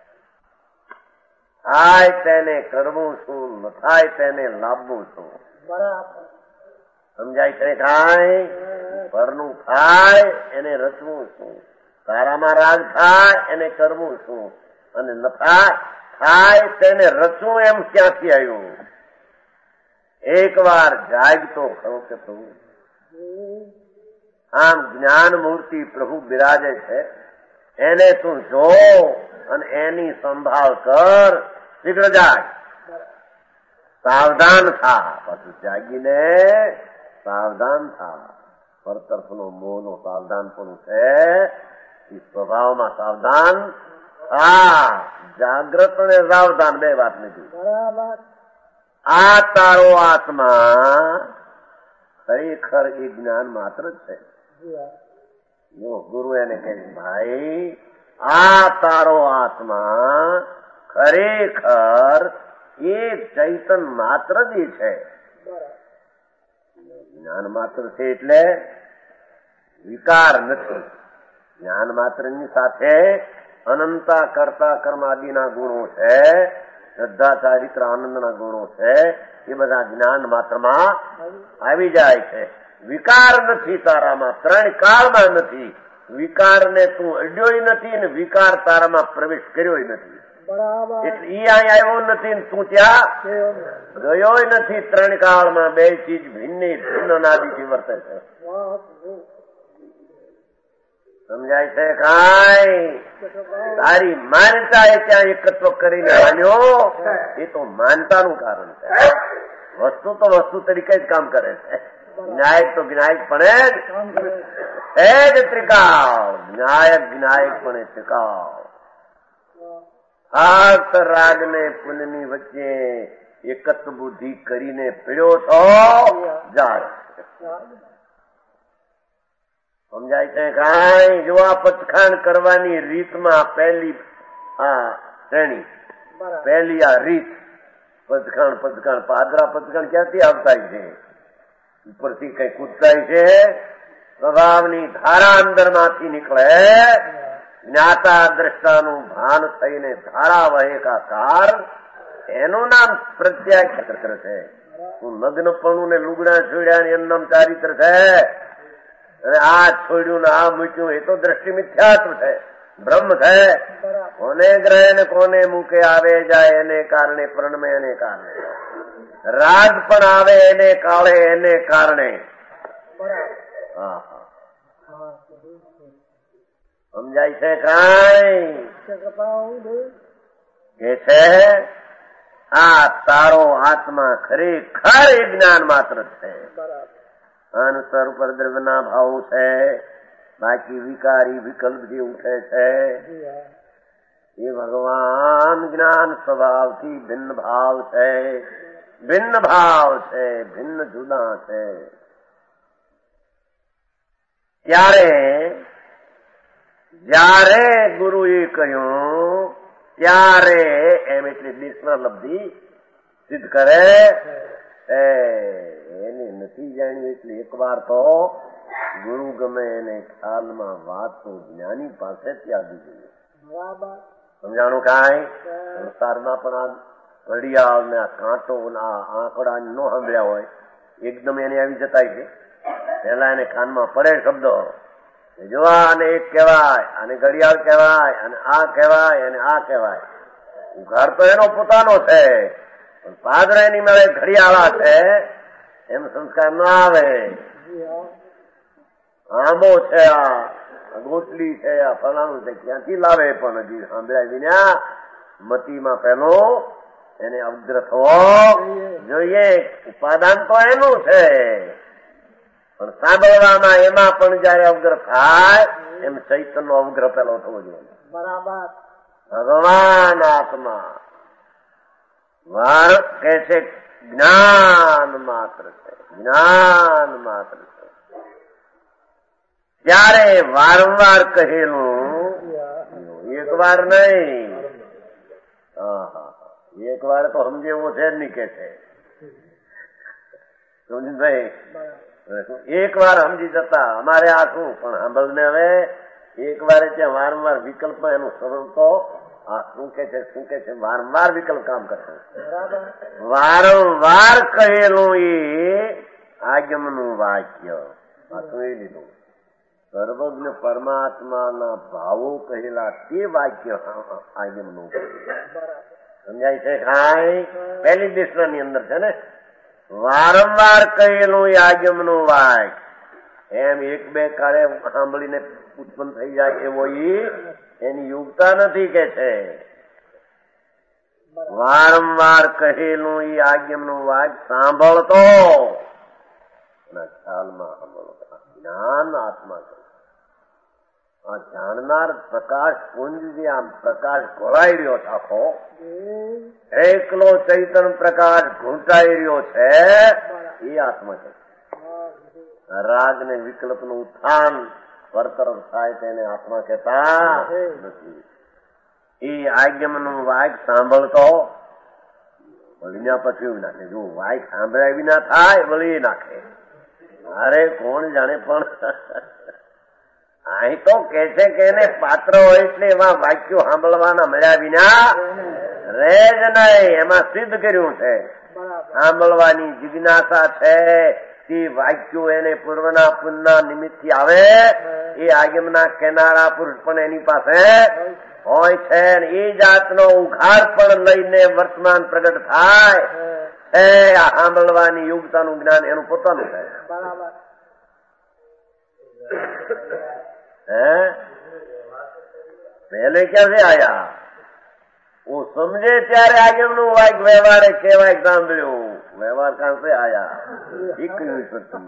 Speaker 3: થાય તેને કરવું શું, ન થાય તેને લાવવું શું. સમજાય છે કાંઈ? પરનું થાય એને રચવું શું, તારામાં રાગ થાય એને કરવું શું, અને ન થાય થાય તેને રચવું એમ ક્યાંથી આવ્યું? એક વાર જાગતો ખરો કે તું. આમ જ્ઞાન મૂર્તિ પ્રભુ બિરાજે છે, એને તું જો અને એની સંભાળ કર. શીઘ્ર જાગ, સાવધાન થા. પછી જાગીને સાવધાન થા. પર તરફનો મોહનો સાવધાન પણ છે, એ સ્વભાવમાં સાવધાન થા. જાગ્રત અને સાવધાન બે વાત નથી. આ તારો આત્મા ખરેખર એ જ્ઞાન માત્ર જ છે. ગુરુ એને કહે ભાઈ આ તારો આત્મા ખરેખર એક ચૈતન માત્ર જ છે. જ્ઞાન માત્ર છે એટલે વિકાર નથી. જ્ઞાન માત્ર ની સાથે અનંતા કરતા કર્મ આદિના ગુણો છે, શ્રદ્ધા ચારિત્ર આનંદના ગુણો છે, એ બધા જ્ઞાન માત્રમાં આવી જાય છે. વિકાર નથી તારામાં, ત્રણ કાળમાં નથી. વિકારને તું અડ્યોય નથી અને વિકાર તારામાં પ્રવેશ કર્યોય નથી. એટલે ઈ અહીં આવ્યો નથી ને તું ત્યાં ગયો નથી. ત્રણ કાળમાં બે ચીજ ભિન્ન ભિન્ન નાદીથી વર્તે છે. સમજાય છે કાંઈ? તારી માનતા એ ત્યાં એકત્વ કરીને માન્યો એ તો માનતાનું કારણ છે. વસ્તુ તો વસ્તુ તરીકે જ કામ કરે છે. જ્ઞાયક તો જ્ઞાયક પણ એ જ ત્રિકાળ. જ્ઞાયક જ્ઞાયક પણ એ ત્રિકાળ. હાથ રાગ ને પુનની વચ્ચે એકત્વ બુદ્ધિ કરીને પીડ્યો છો જાય. સમજાય છે કાંઈ? જો આ પચખાણ કરવાની રીતમાં પહેલી આ શ્રેણી, પહેલી આ રીત પચખાણ પચખાણ પાદરા પચખાણ ક્યાંથી આવતા છે? ઉપરથી કઈ કૂદતાય છે? સ્વભાવની ધારા અંદર માંથી નીકળે. જ્ઞાતા દ્રષ્ટાનું ભાન થઈને ધારા વહેકાકાર, એનું નામ પ્રત્યાખ્યાત છે. હું નગ્નપણું ને લુગડા છોડ્યા એનું નામ ચારિત્ર છે. અને આ છોડ્યું ને આ મૂક્યું એ તો દ્રષ્ટિ મિથ્યાત્વ છે, બ્રહ્મ છે. કોને ગ્રહે ને કોને મૂકે આવે જાય એને કારણે, પ્રણમે એને કારણે, રાગ પણ આવે એને કાળે એને કારણે. સમજાય છે કાંઈ? કે છે આ તારો આત્મા ખરેખર એ જ્ઞાન માત્ર છે. અનુસર ઉપર દ્રવ્યના ભાવ છે, બાકી વિકારી વિકલ્પ જે ઉઠે છે એ ભગવાન જ્ઞાન સ્વભાવથી ભિન્ન ભાવ છે. ભિન્ન ભાવ છે, ભિન્ન જુદા છે. ત્યારે જ્યારે ગુરુએ કહ્યું ત્યારે એમ એટલે દેશના લબ્ધિ સિદ્ધ કરે. એને નથી જાણ્યું એટલે એક વાર તો ગુરુ ગમે એને ખ્યાલમાં વાત તો જ્ઞાની પાસેથી આવી જોઈએ. સમજાણું કાંઈ? સંસારમાં પણ આ ઘડિયાળ ને આ કાંટો આ આંકડા ન સાંભળ્યા હોય એકદમ એને આવી જતા છે. પેલા એને કાનમાં પડે શબ્દો, જો આને એક કહેવાય, આને ઘડિયાળ કહેવાય, અને આ કહેવાય, અને આ કહેવાય. ઘર તો એનો પોતાનો છે, પણ પાદરા એની મળે ઘડિયાળા છે એમ સંસ્કાર ન આવે. આંબો છે, આ ગોટલી છે, આ ફલાણું છે, ક્યાંથી લાવે? પણ હજી સાંભળ્યા વિના મતીમાં પેલો એને અવગ્રહ થવો જોઈએ. ઉપાદાન તો એનું છે, પણ સાંભળવામાં એમાં પણ જયારે અવગ્રહ થાય એમ ચૈતન્ય અવગ્રહ પેલો થવો જોઈએ. બરાબર. ભગવાન આત્મા વાર કે છે જ્ઞાન માત્ર છે, જ્ઞાન માત્ર છે. ત્યારે વારંવાર કહેલું, એક વાર નહીં. એક વાર તો સમજેવો છે જ નહીં કે છે. સમજીભાઈ, એક વાર સમજી જતા અમારે આ શું, પણ સાંભળને હવે એક વાર ત્યાં વારંવાર વિકલ્પમાં એનું સરળ તો આ શું કે છે શું કે છે વારંવાર વિકલ્પ કામ કરશે. વારંવાર કહેલું એ આગમનું વાક્ય આ શું એ લીધું. સર્વજ્ઞ પરમાત્માના ભાવો કહેલા તે વાક્ય આગમનું. સમજાય છે કાંઈ? પહેલી દિશાની અંદર છે ને વારંવાર કહેલું એ આગમનું વાક્ય. એમ એક બે કાળે સાંભળીને ઉત્પન્ન થઈ જાય એવો એની યોગતા નથી કે છે. વારંવાર કહેલું એ આજ્ઞાનું વાક્ય સાંભળતો ખ્યાલમાં સાંભળતો જ્ઞાન આત્મા છે. આ જાણનાર પ્રકાશ પુંજ જે આમ પ્રકાશ ઘોળાઈ રહ્યો છે, આખો એકલો ચૈતન પ્રકાશ ઘૂંટાઈ રહ્યો છે એ આત્મા છે. રાગ ને વિકલ્પ નું ઉત્થાન પરતરફ થાય તેને આત્મા કહેતા નથી. એ આજ્ઞાનું વાક્ય સાંભળતો વળી પછી એવું નાખે. જો વાક્ય સાંભળ્યા વિના થાય વળી નાખે. અરે કોણ જાણે, પણ અહીં તો કે છે કે એને પાત્ર હોય એટલે એમાં વાક્યો સાંભળવાના મળ્યા વિના રે જ નહીં. એમાં સિદ્ધ કર્યું છે. સાંભળવાની જિજ્ઞાસા છે તે વાક્યો એને પૂર્વના પુનના નિમિત્તથી આવે એ આગમના કેનારા પુરુષ પણ એની પાસે હોય છે. એ જાતનો ઉઘાડ પણ લઈને વર્તમાન પ્રગટ થાય છે. આ સાંભળવાની યોગ્યતાનું જ્ઞાન એનું પોતાનું છે. है? पहले कैसे आया? वो समझे ત્યારે આગળનું વાઈક વ્યવહારે કેવાય સાંભળ્યું, વ્યવહાર કાં સે આયા? શીખવું સત્ય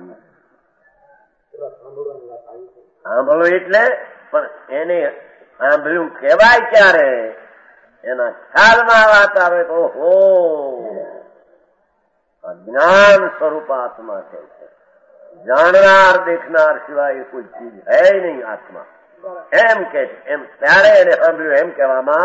Speaker 3: સાંભળો એટલે પણ એને સાંભળ્યું કહેવાય ક્યારે? એના ખ્યાલમાં વાત આવે તો હો જ્ઞાન સ્વરૂપ આત્મા છે, જાણનાર દેખનાર સિવાય કોઈ ચીજ હે નહીં આત્મા, એમ કે એમ ત્યારે એને સાંભળ્યું એમ કહેવામાં.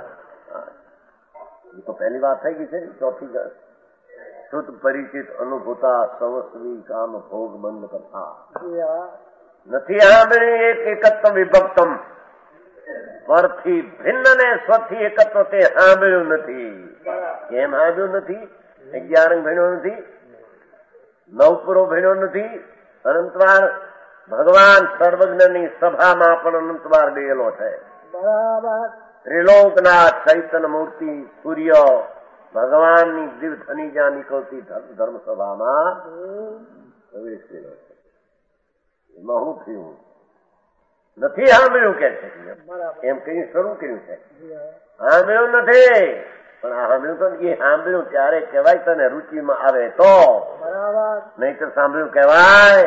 Speaker 3: એ તો પહેલી વાત થઈ ગઈ છે. ચોથી શુદ્ધ પરિચિત અનુભૂતા સવસ્વી કામ ભોગ બંધ કથા નથી સાંભળી. એક એકત્વ વિભક્તમ પરથી ભિન્ન ને સ્વથી એકત્વ તે સાંભળ્યું નથી. કેમ સાંભળ્યું નથી? અગિયાર અંગ ભણ્યો નથી, નવપુરો ભણ્યો નથી, અનંતવાર ભગવાન સર્વજ્ઞની સભામાં પણ અનંતવાર ગયેલો છે. ત્રિલોકનાથ ચૈતન્ય મૂર્તિ સૂર્ય ભગવાનની દિવ્ય ધનીજા નીકળતી ધર્મસભામાં પ્રવેશ કર્યો છે. એમાં હું થયું નથી સાંભળ્યું કે છે, એમ કઈ શરૂ કર્યું છે. સાંભળ્યું નથી પણ આ સાંભળ્યું તો એ સાંભળ્યું ત્યારે કહેવાય તને રુચિમાં આવે તો, નહીં તો સાંભળ્યું કહેવાય.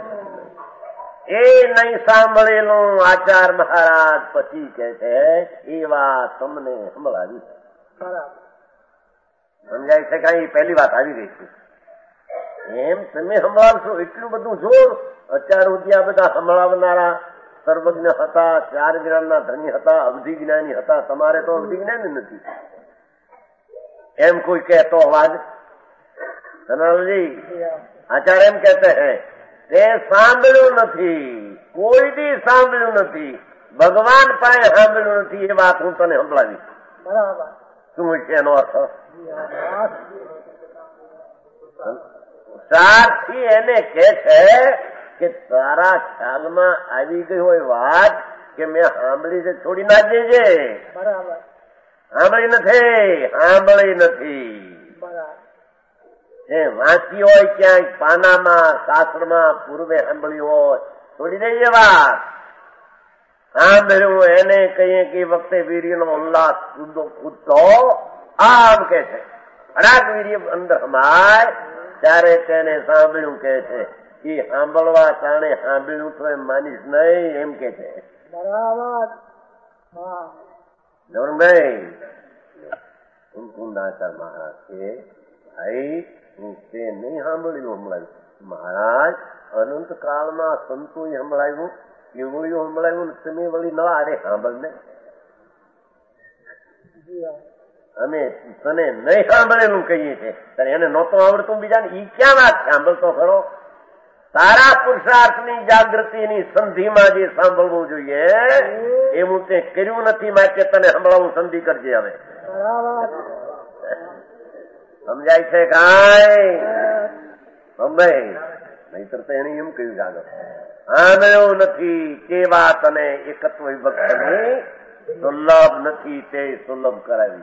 Speaker 3: એ નહીં સાંભળેલું આચાર મહારાજ પછી કે છે એ વાત તમને સંભળાવી. સમજાય છે કઈ? પહેલી વાત આવી ગઈ છે. એમ તમે સંભળાવશો એટલું બધું જોર. અત્યાર સુધી આ બધા સંભળાવનારા સર્વજ્ઞ હતા, ચાર જ્ઞાનના ધની હતા, અવધિ જ્ઞાની હતા. તમારે તો અવધિ જ્ઞાની નથી એમ કોઈ કહેતો અવાજ? ધનાલજી આચાર્ય એમ કહેતે હે તે સાંભળ્યું નથી, કોઈ દી સાંભળ્યું નથી, ભગવાન પાસે સાંભળ્યું નથી. એ વાત હું તને સંભળાવી. શું છે એનો અર્થ? સાથી એને કે છે કે તારા ખ્યાલમાં આવી ગઈ હોય વાત કે મેં સાંભળી છે, છોડી ના દેજે. સાંભળી નથી, સાંભળી નથી. એ વાંચી હોય ક્યાંય પાનામાં, શાસ્ત્રમાં પૂર્વે સાંભળી હોય, છોડી દેજે વાત. સાંભળ્યું એને કહીએ કે વખતે વીર્યનો ઉલ્લાસ કૂદતો આમ કે છે. અડાક વીર્ય અંદર સમાય ત્યારે તેને સાંભળ્યું કે છે. એ સાંભળવા તાણે સાંભળ્યું તો એમ માનીશ નહીં એમ કે છે. બરાબર જવરણભાઈ કુંકુંદાચાર મહારાજ છે ભાઈ તે નહીં સાંભળ્યું હમણાં મહારાજ અનંત કાળમાં સંતોએ સંભળાવ્યું, કેવળીઓ સંભળાવ્યું, તમે વળી ન આરે સાંભળને. અમે તને નહીં સાંભળેલું કહીએ છીએ ત્યારે એને નહોતો આવડતું બીજાને. ઈ ક્યાં વાત સાંભળતો ખરો? તારા પુરુષાર્થની જાગૃતિની સંધિમાં જે સાંભળવું જોઈએ એવું તે કર્યું નથી, માટે તને સંભળાવું. સંધિ કરજે હવે. સમજાય છે કાંઈ? ભાઈ નહીતર તો એને એમ કહ્યું આગળ સાંભળ્યું નથી તે વાત અને એકત્વ વિભક્તની સુલભ નથી તે સુલભ કરાવી.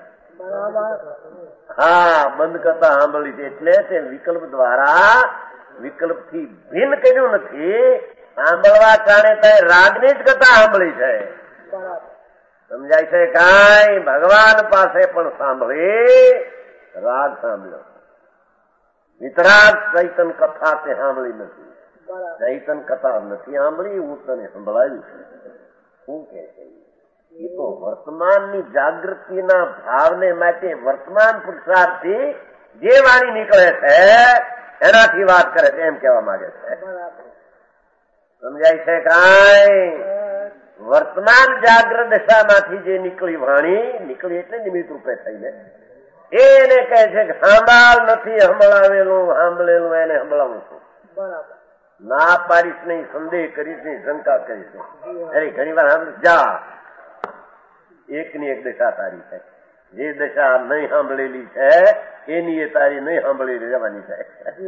Speaker 3: હા, બંધ કરતા સાંભળી છે એટલે તે વિકલ્પ દ્વારા વિકલ્પથી ભિન્ન કર્યું નથી. સાંભળવા કારણે તે રાગની જ કથા સાંભળી છે. સમજાય છે કાંઈ? ભગવાન પાસે પણ સાંભળી, રાગ સાંભળ્યો. વિતરાગ ચૈતન કથા તે સાંભળી નથી. ચૈતન કથા નથી સાંભળી, હું તને સંભળાવ્યું છે. શું કે છે? એ તો વર્તમાનની જાગૃતિના ભાવને માટે વર્તમાન પુરુષાર્થથી જે વાણી નીકળે છે એનાથી વાત કરે છે એમ કહેવા માંગે છે. સમજાય છે કાંઈ? વર્તમાન જાગ્રત દશામાંથી જે નીકળી વાણી, નીકળી એટલે નિમિત્ત રૂપે થઈને એને કહે છે કે સાંભળ નથી સંભળાવેલું, સાંભળેલું એને સંભળાવું છું. ના પાડીશ નહીં, સંદેહ કરીશ નહીં, શંકા કરીશ નહીં. અરે ઘણી વાર સાંભળી જા, એકની એક દશા તારી છે. જે દશા નહીં સાંભળેલી છે એની એ તારી નહીં સાંભળેલી રહેવાની છે.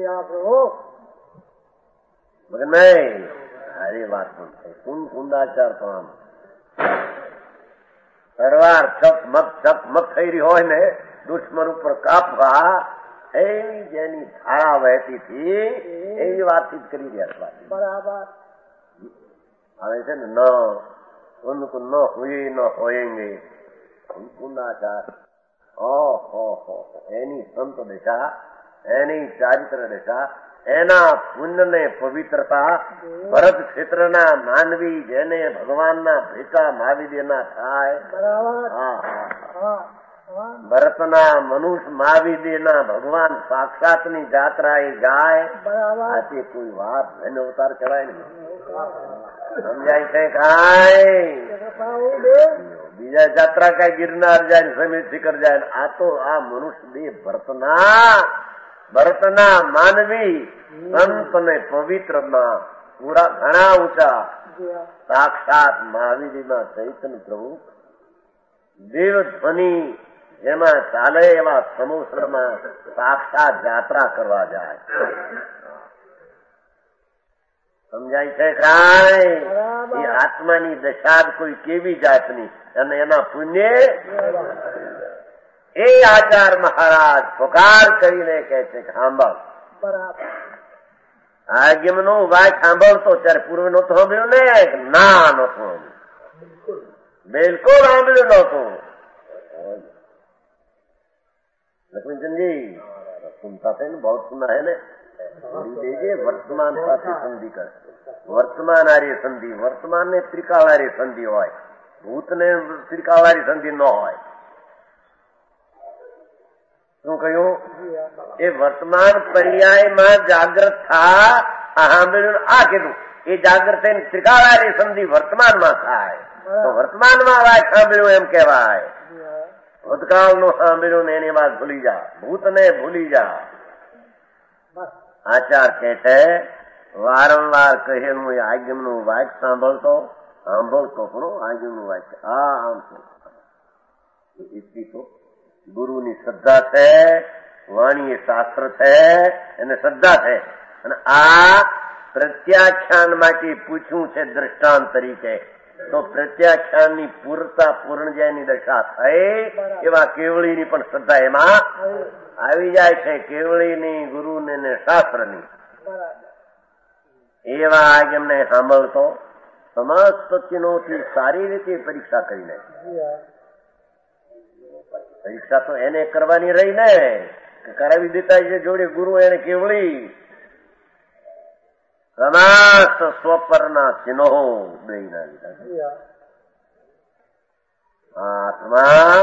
Speaker 3: નહીં સારી વાત પણ છે. કુંદ કુંદાચાર તો આમ સરવાર ચકમક ચકમક થઈ રહી હોય ને દુશ્મન ઉપર કાપવા એવી જેની ધારા વહેતી હતી એવી વાતચીત કરી રહ્યા. બરાબર. આવે છે ને ન ઉनको ન हुए न होएंगे કુંડાચાર ઓહો એની સંત દશા એની ચારિત્ર દશા એના પુણ્યને પવિત્રતા ભરત ક્ષેત્રના માનવી જેને ભગવાનના ભેટા મહાવીરના થાય ભરતના મનુષ્ય મહાવીરના ભગવાન સાક્ષાતની જાત્રા એ જાય આથી કોઈ વાત એનો અવતાર કહેવાય ને સમજાય છે કાંઈ બીજા જાત્રા કઈ ગિરનાર જાય સમીર શિખર જાય આ તો આ મનુષ્ય દેહ ભરતના ભરતના માનવી સંત ને પવિત્રના પૂરા ઘણા ઊંચા સાક્ષાત મહાવીરના ચૈતન્ય પ્રભુ દેવ ધ્વનિ જેમાં ચાલે એવા સમુદ્રમાં સાક્ષાત યાત્રા કરવા જાય સમજાય છે કાંઈ એ આત્માની દશા કોઈ કેવી જાતની અને એના પુણ્ય એ આચાર મહારાજ પુકાર કરીને કહે છે કે સાંભળ આગમ નો વાય સાંભળતો ત્યારે પૂર્વ નહોતું સાંભળ્યું ને ના નહોતું સાંભળ્યું બિલકુલ સાંભળ્યું નહોતું लक्ष्मीचंद जी सुनता थे ना बहुत सुना है ना देखिए वर्तमान साथी संधि कर वर्तमान आर्य संधि वर्तमान ने त्रिकालार्य संधि હોય ભૂત ને ત્રિકાલાર્ય સંધિ ન હોય શું કહ્યું એ વર્તમાન પર્યાયમાં જાગ્રત થા આ સાંભળ્યું આ કીધું એ જાગ્રત થઈને ત્રિકાલાર્ય સંધિ વર્તમાનમાં થાય તો વર્તમાનમાં વાત સાંભળ્યું એમ કહેવાય ભૂતકાળ નું સાંભળ્યું ને એની વાત ભૂલી જા ભૂત ને ભૂલી જા આચાર કે છે વારંવાર કહેલું એ આજ્ઞ નું વાક્ય સાંભળતો સાંભળતો પણ આજ્ઞ નું વાક્ય આ આમ તો ગુરુની શ્રદ્ધા છે વાણી એ શાસ્ત્ર છે એને શ્રદ્ધા છે અને આ પ્રત્યાખ્યાન માટે પૂછ્યું છે દ્રષ્ટાંત તરીકે તો પ્રત્યાખ્યાનની પૂરતા પૂર્ણ જેની દશા થઈ એવા કેવળીની પણ શ્રદ્ધા એમાં આવી જાય છે કેવળીની ગુરુને ને શાસ્ત્રની એવા આજ્ઞને સાંભળતો સમસ્ત ચિહ્નોથી સારી રીતે પરીક્ષા કરીને પરીક્ષા તો એને કરવાની રહી ને કરાવી દેતા છે જોડે ગુરુ એને કેવળી સમસ્ત સ્વપરના ચિહ્નો બે ના લીધા આત્મા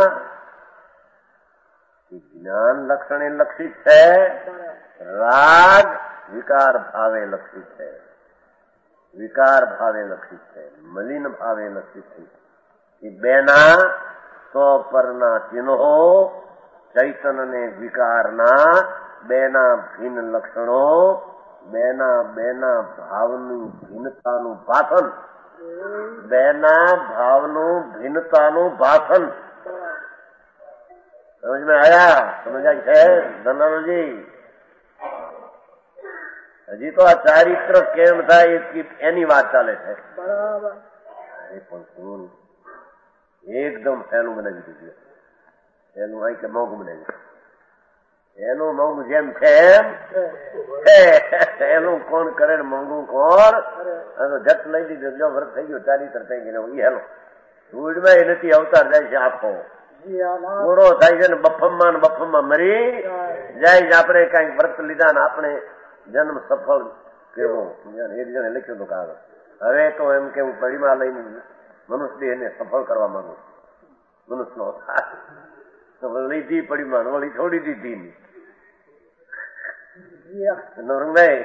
Speaker 3: જ્ઞાન લક્ષણે લક્ષિત છે રાગ વિકાર ભાવે લક્ષિત છે વિકાર ભાવે લક્ષિત છે મલિન ભાવે લક્ષિત છે એ બેના સ્વપરના ચિહ્નો ચૈતન્ય અને વિકારના બેના ભિન્ન લક્ષણો બેના બેના ભાવનું ભિન્નતાનું ભાષણ બેના ભાવનું ભિન્નતાનું ભાષણ સમજ में आया समझा છે ધનાજી હજી તો આ ચારિત્ર કેમ થાય એની વાત ચાલે છે બરાબર પણ શું એકદમ સહેલું બનાવી દીધું એનું અહીં કે મોંઘું બનાવી દીધું એનું મોંઘું જેમ છે એમ એનું કોણ કરે ને મોંઘું કોણ જટ લઈ દીધું જો વર્ત થઈ ગયું ચારિત્ર થઈ ગયું એ હેલો સૂર્યમાં એ નથી અવતાર જાય છે આખો પૂરો થાય છે ને બફમમાં ને બફમમાં મરી જાય આપણે કઈક વ્રત લીધા ને આપણે જન્મ સફળ કેવો એક જણે લખ્યું હતું કાગળ હવે તો એમ કે હું પરિમાં લઈને મનુષ્ય દેહને સફળ કરવા માંગુ મનુષ્યનો લીધી પરિમાણ વળી છોડી દીધી નવરંગભાઈ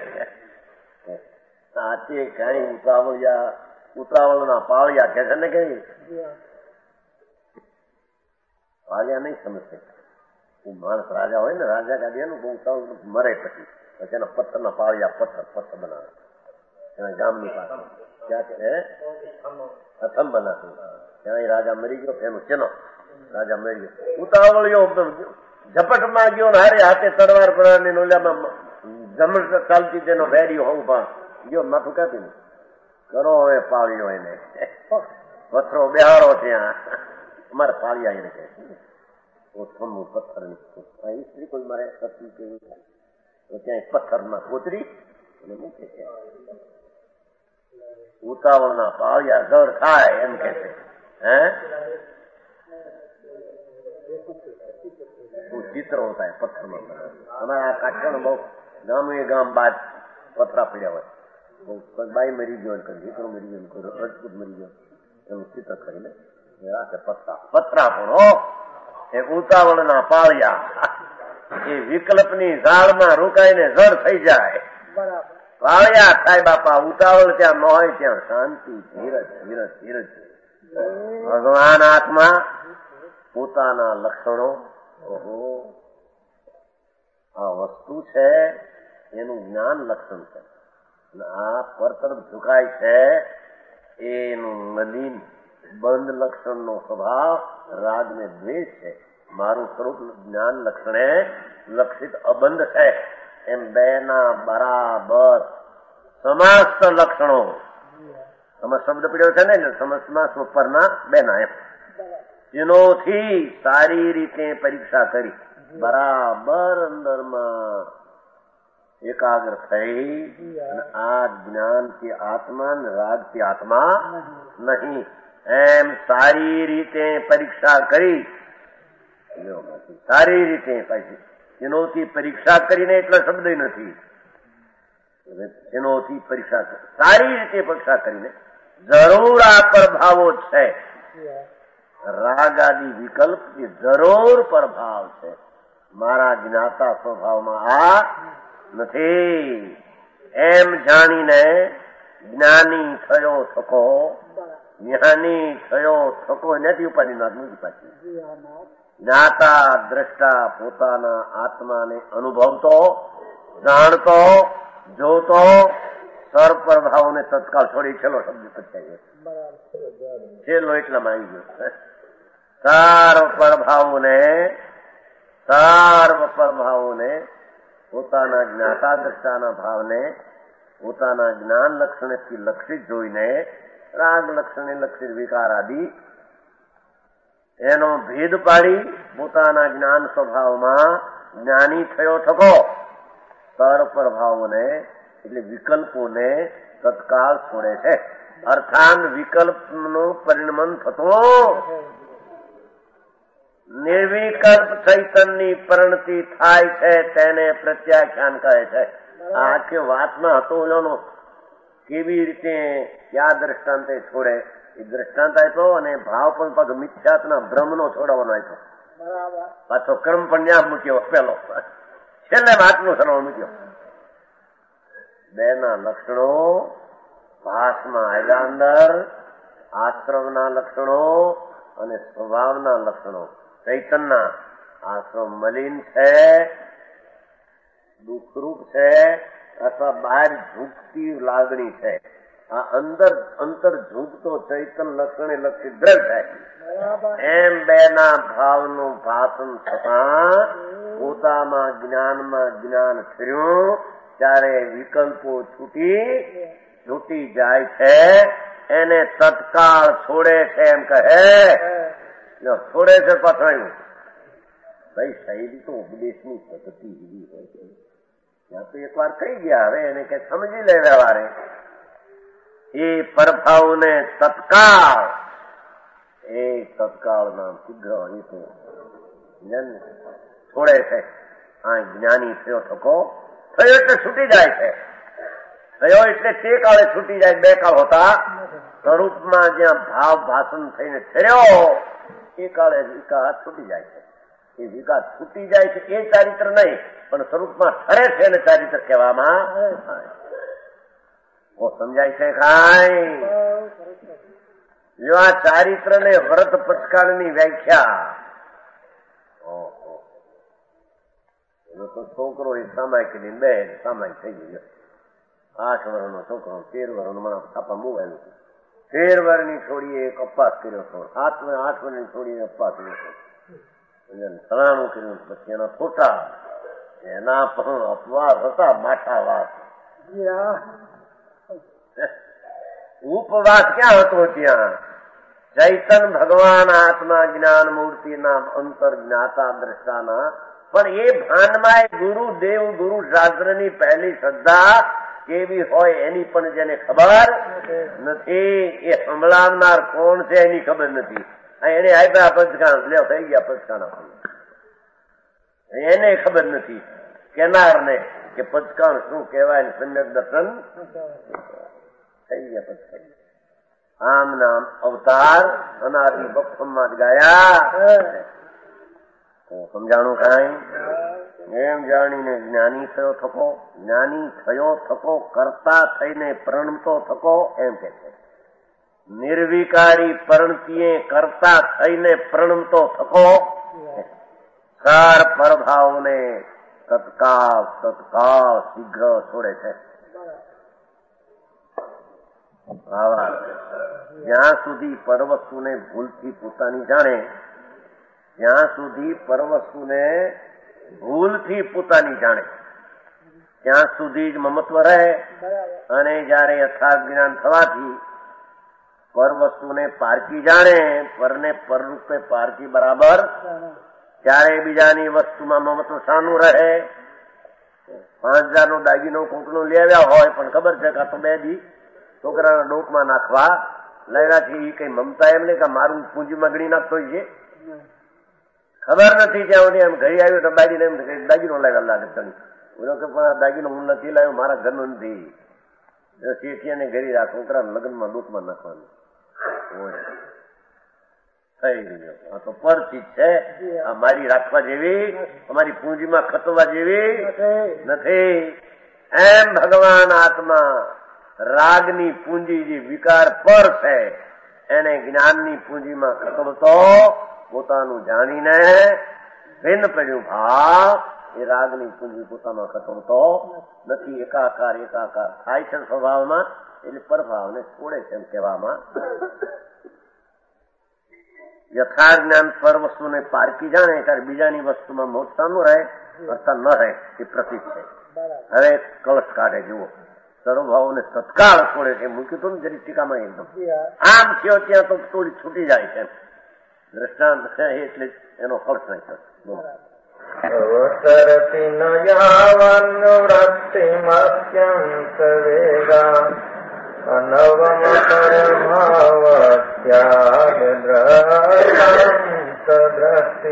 Speaker 3: આતે કઈ ઉતાવળિયા ઉતાવળના પાળિયા કે છે ને કઈ પાળિયા નહીં સમજશે માણસ રાજા હોય ને રાજા ગાદીનું બહુ ઉતાવળ મરે પછી પછી એના પથ્થરના પાળિયા પથ્થર પથ્થર બનાવે એના ગામની પાસે ક્યાં છે પ્રથમ બનાવ્યું ત્યાં રાજા મરી ગયો એનું ચેનો રાજા મરી ગયો ઉતાવળિયો ઝપટમાં ગયો ને હારે હાથે તરવાર પડાની ઓલામાં જમણ ચાલતી તેનો વેર્યો હોવું પણ ગયો માથું કાપી ને કરો હવે પાળ્યો એને પથ્થરો બેહારો ત્યાં અમારે પાળિયા એને કહે ઓછમું પથ્થર ની સ્ત્રી કોઈ મારે સતી કેવું તો ત્યાં પથ્થરમાં કોતરી અને મૂકે છે ઉતાવળના પાળિયા જળ ખાય એમ કે છે. હે ચિત્રો થાય પથ્થરમાં અમારા કાઠિયાનો બહુ ગામ એ ગામ બાદ પથરા પડ્યા હોય. બાઈ મરી ગયો, દીકરો મરી ગયો, રજપૂત મરી ગયો, એનું ચિત્ર કરીને રાખે પથરા પથરા પણ હો એ ઉતાવળના પાળિયા એ વિકલ્પની ઝાડમાં રોકાઈને જળ થઈ જાય. પાળિયા થાય બાપા. ઉતાવળ ત્યાં ન હોય ત્યાં શાંતિ, ધીરજ ધીરજ ધીરજ. ભગવાન આત્મા પોતાના લક્ષણો, ઓહો આ વસ્તુ છે એનું જ્ઞાન લક્ષણ છે. આ પર તરફ ઝુકાય છે એનું મલિન બંધ લક્ષણનો સ્વભાવ રાગ ને દ્વેષ છે. મારું સ્વરૂપ જ્ઞાન લક્ષણે લક્ષિત અબંધ છે. એમ બે ના બરાબર સમસ્ત લક્ષણો. સમસ્ત શબ્દ પીડ્યો છે ને સમસ્તમાં ઉપરના બે ના એમ જેનોથી સારી રીતે પરીક્ષા કરી બરાબર અંદરમાં એકાગ્ર થઈ અને આ જ્ઞાનથી આત્મા ને રાગથી આત્મા નહીં એમ સારી રીતે પરીક્ષા કરી. સારી રીતે પાછી જેનોથી પરીક્ષા કરીને એટલા શબ્દ નથી. જેનોથી પરીક્ષા સારી રીતે પરીક્ષા કરીને જરૂર આ પ્રભાવો છે. રાગ આદિ વિકલ્પ એ જરૂર પ્રભાવ છે. મારા જ્ઞાતા સ્વભાવમાં આ નથી એમ જાણીને જ્ઞાની થયો થકો, જ્ઞાની થયો થકો નથી ઉપાધિ નાથ પાછી. જ્ઞાતા દ્રષ્ટા પોતાના આત્માને અનુભવતો, જાણતો, જોતો, સર પ્રભાવને તત્કાળ છોડી છેલ્લો શબ્દ પચાય છેલ્લો એટલામાં આવી ગયો. સર્વ પ્રભાવોને સર્વ પ્રભાવોને પોતાના જ્ઞાતા દ્રષ્ટાના ભાવને પોતાના જ્ઞાન લક્ષણથી લક્ષિત જોઈને રાગ લક્ષણે લક્ષિત વિકાર આદિ એનો ભેદ પાડી પોતાના જ્ઞાન સ્વભાવમાં જ્ઞાની થયો થકો સર્વ પ્રભાવોને એટલે વિકલ્પોને તત્કાળ છોડે છે. અર્થાત વિકલ્પનું પરિણમન થતું નિર્વિકલ્પ ચૈતન્યની પરિણતિ થાય છે તેને પ્રત્યાખ્યાન કહે છે. આખી વાતમાં હતો ઓનો કેવી રીતે ક્યાં દ્રષ્ટાંતે છોડે એ દ્રષ્ટાંત આપ્યો અને ભાવ પણ પાછો મિથ્યાત્વના ભ્રમનો છોડવાનો આપ્યો. પાછો કર્મ પણ ન્યા મૂક્યો પેલો છેલ્લે વાતનો સરળ મૂક્યો. બે ના લક્ષણો ભાસમાં આવેલા અંદર આશ્રમના લક્ષણો અને સ્વભાવના લક્ષણો. ચૈતન્ય આશ્રમ મલિન છે, દુઃખરૂપ છે અથવા બહાર ઝૂકતી લાગણી છે. આ અંદર અંતર ઝૂકતો ચૈતન્ય લક્ષણે લક્ષિત દ્રવ્ય છે. એમ બે ના ભાવનું ભાષણ થતા પોતામાં જ્ઞાનમાં જ્ઞાન થયું ત્યારે વિકલ્પો છૂટી છૂટી જાય છે. એને તત્કાળ છોડે છે એમ કહે. છોડે છે પાછળ ભાઈ શૈલી તો ઉપદેશની પદ્ધતિ એવી હોય છે. ત્યાં તો એક વાર કહી ગયા હવે એને કઈ સમજી લે વ્યવહારે એ પ્રભાવને તત્કાળ એ તત્કાળ નામ શીઘ્ર એ તો છોડે છે. આ જ્ઞાની થયો થકો થયો એટલે છૂટી જાય છે. થયો એટલે તે કાળે છૂટી જાય. બે કાળ હોતા સ્વરૂપમાં જ્યાં ભાવ ભાષણ થઈને થયો એ કાળે વિકાસ છૂટી જાય છે. એ વિકાસ છૂટી જાય છે એ ચારિત્ર નહીં પણ સ્વરૂપમાં ઠરે છે એને ચારિત્ર કહેવામાં સમજાય છે. કાંઈ જો આ ચારિત્ર ને વ્રત પચકાળની વ્યાખ્યા એનો તો છોકરો એ સામાયિક ની બે સામાયિક થઈ ગયો. આઠ વર્ષનો છોકરો તેર વર્ષનો મને છાપા મોબાઈલ તેર વર્ષની છોડીએ એક અપવાસ કર્યો હતો. આઠ આઠ વર્ષની છોડીએ અપવાસ કર્યો હતો. સલામું કર્યું પછી એના ફોટા એના પણ અપવાસ હતા માઠા વાત. ઉપવાસ ક્યાં હતો ત્યાં? ચૈતન ભગવાન આત્મા જ્ઞાન મૂર્તિના અંતર જ્ઞાતા દ્રષ્ટાના પણ એ ભાનમાં ગુરુ દેવ ગુરુ શાસ્ત્રની પહેલી શ્રદ્ધા કેવી હોય એની પણ જેને ખબર નથી, એ સંભળાવનાર કોણ છે એની ખબર નથી. એને આપ્યા પંચકાણ, લે થઈ ગયા પંચકાણ, એને ખબર નથી કેનારને કે પંચકાણ શું કહેવાય, સમ્યક દર્શન થઈ ગયા પંચકાણ. આમ નામ અવતાર અનાદિ બક્ષમાં ગયા. સમજાણું કાંઈ? એમ જાણીને જ્ઞાની થયો થકો, જ્ઞાની થયો થકો કરતા થઈને પ્રણમતો થકો, એમ કે છે. નિર્વિકારી પરણતીએ કરતા થઈને પ્રણમતો થકો, સાર પરભાવને તત્કાળ તત્કાળ શીઘ્ર છોડે છે. આવા જ્યાં સુધી પરવસ્તુને ભૂલથી પોતાની જાણે, જ્યાં સુધી પરવસ્તુને ભૂલથી પોતાની જાણે ત્યાં સુધી જ મમત્વ રહે. અને જયારે યથાર્થ જ્ઞાન થવાથી પર વસ્તુને પારકી જાણે, પરને પરરૂપે પારકી બરાબર, ત્યારે બીજાની વસ્તુમાં મમત્વ શાનું રહે? પાંચ હજાર નો દાગીનો કોકનો લઈ આવ્યા હોય પણ ખબર છે કે આ તો બે દી છોકરાના ડોકમાં નાખવા લયરાથી કઈ મમતા એમ નહીં કે મારું પૂંજીમાં ગણી નાખતો છે, ખબર નથી. ત્યાં સુધી એમ ઘરે આવ્યો તો દાગીને એમ દાગીનો લાવ્યા લાગે તણી બોલો કે પણ આ દાગીનો હું નથી લાવ્યો, મારા ઘરનો નથી. શેઠિયાને ઘરે આ છોકરાના લગ્નમાં ડોકમાં નાખવાનું થઈ ગયો. આ તો પરચિત છે, આ મારી રાખવા જેવી, અમારી પૂંજીમાં ખતવા જેવી નથી. એમ ભગવાન આત્મા રાગની પૂંજી જે વિકાર પર છે એને જ્ઞાનની પૂંજીમાં ખતવતો પોતાનું જાણીને ભિન્ન પડ્યું ભાવ એ રાગની પૂંજી પોતામાં ખતવતો નથી. એકાકાર એકાકાર થાય છે સ્વભાવમાં, એટલે પરભાવને છોડે છે એમ કહેવામાં. યથાર્થ જ્ઞાન પર વસ્તુને પારકી જાણે ત્યારે બીજાની વસ્તુમાં મોટતાનું રહે અર્થા ન રહે એ પ્રતીક છે. હવે કળશ કાઢે જુઓ, સર્વભાવોને તત્કાળ છોડે છે. મૂક્યું હતું ને જરી ટીકામાં એકદમ આમ થયો ત્યાં તો થોડી છૂટી જાય છે. દ્રષ્ટાંત છે એટલે એનો કળશ નાખ્યો.
Speaker 1: અવસરતિ ન યાવન્નુરક્તિમત્યંત વેગા અનવમ પરમાવત્યાગ દ્રષ્ટાંત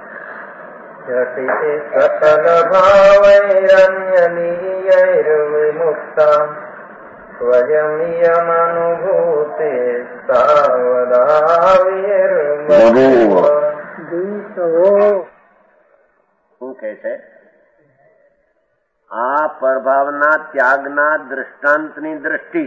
Speaker 1: ઝટિતિ સકલ ભાવૈરન્યનીયૈર્વિમુક્તા સ્વયમિયમનુભૂતે સાવધાવિર્મો.
Speaker 3: શું કહે છે? આ પરભાવના ત્યાગના દ્રષ્ટાંતની દ્રષ્ટિ,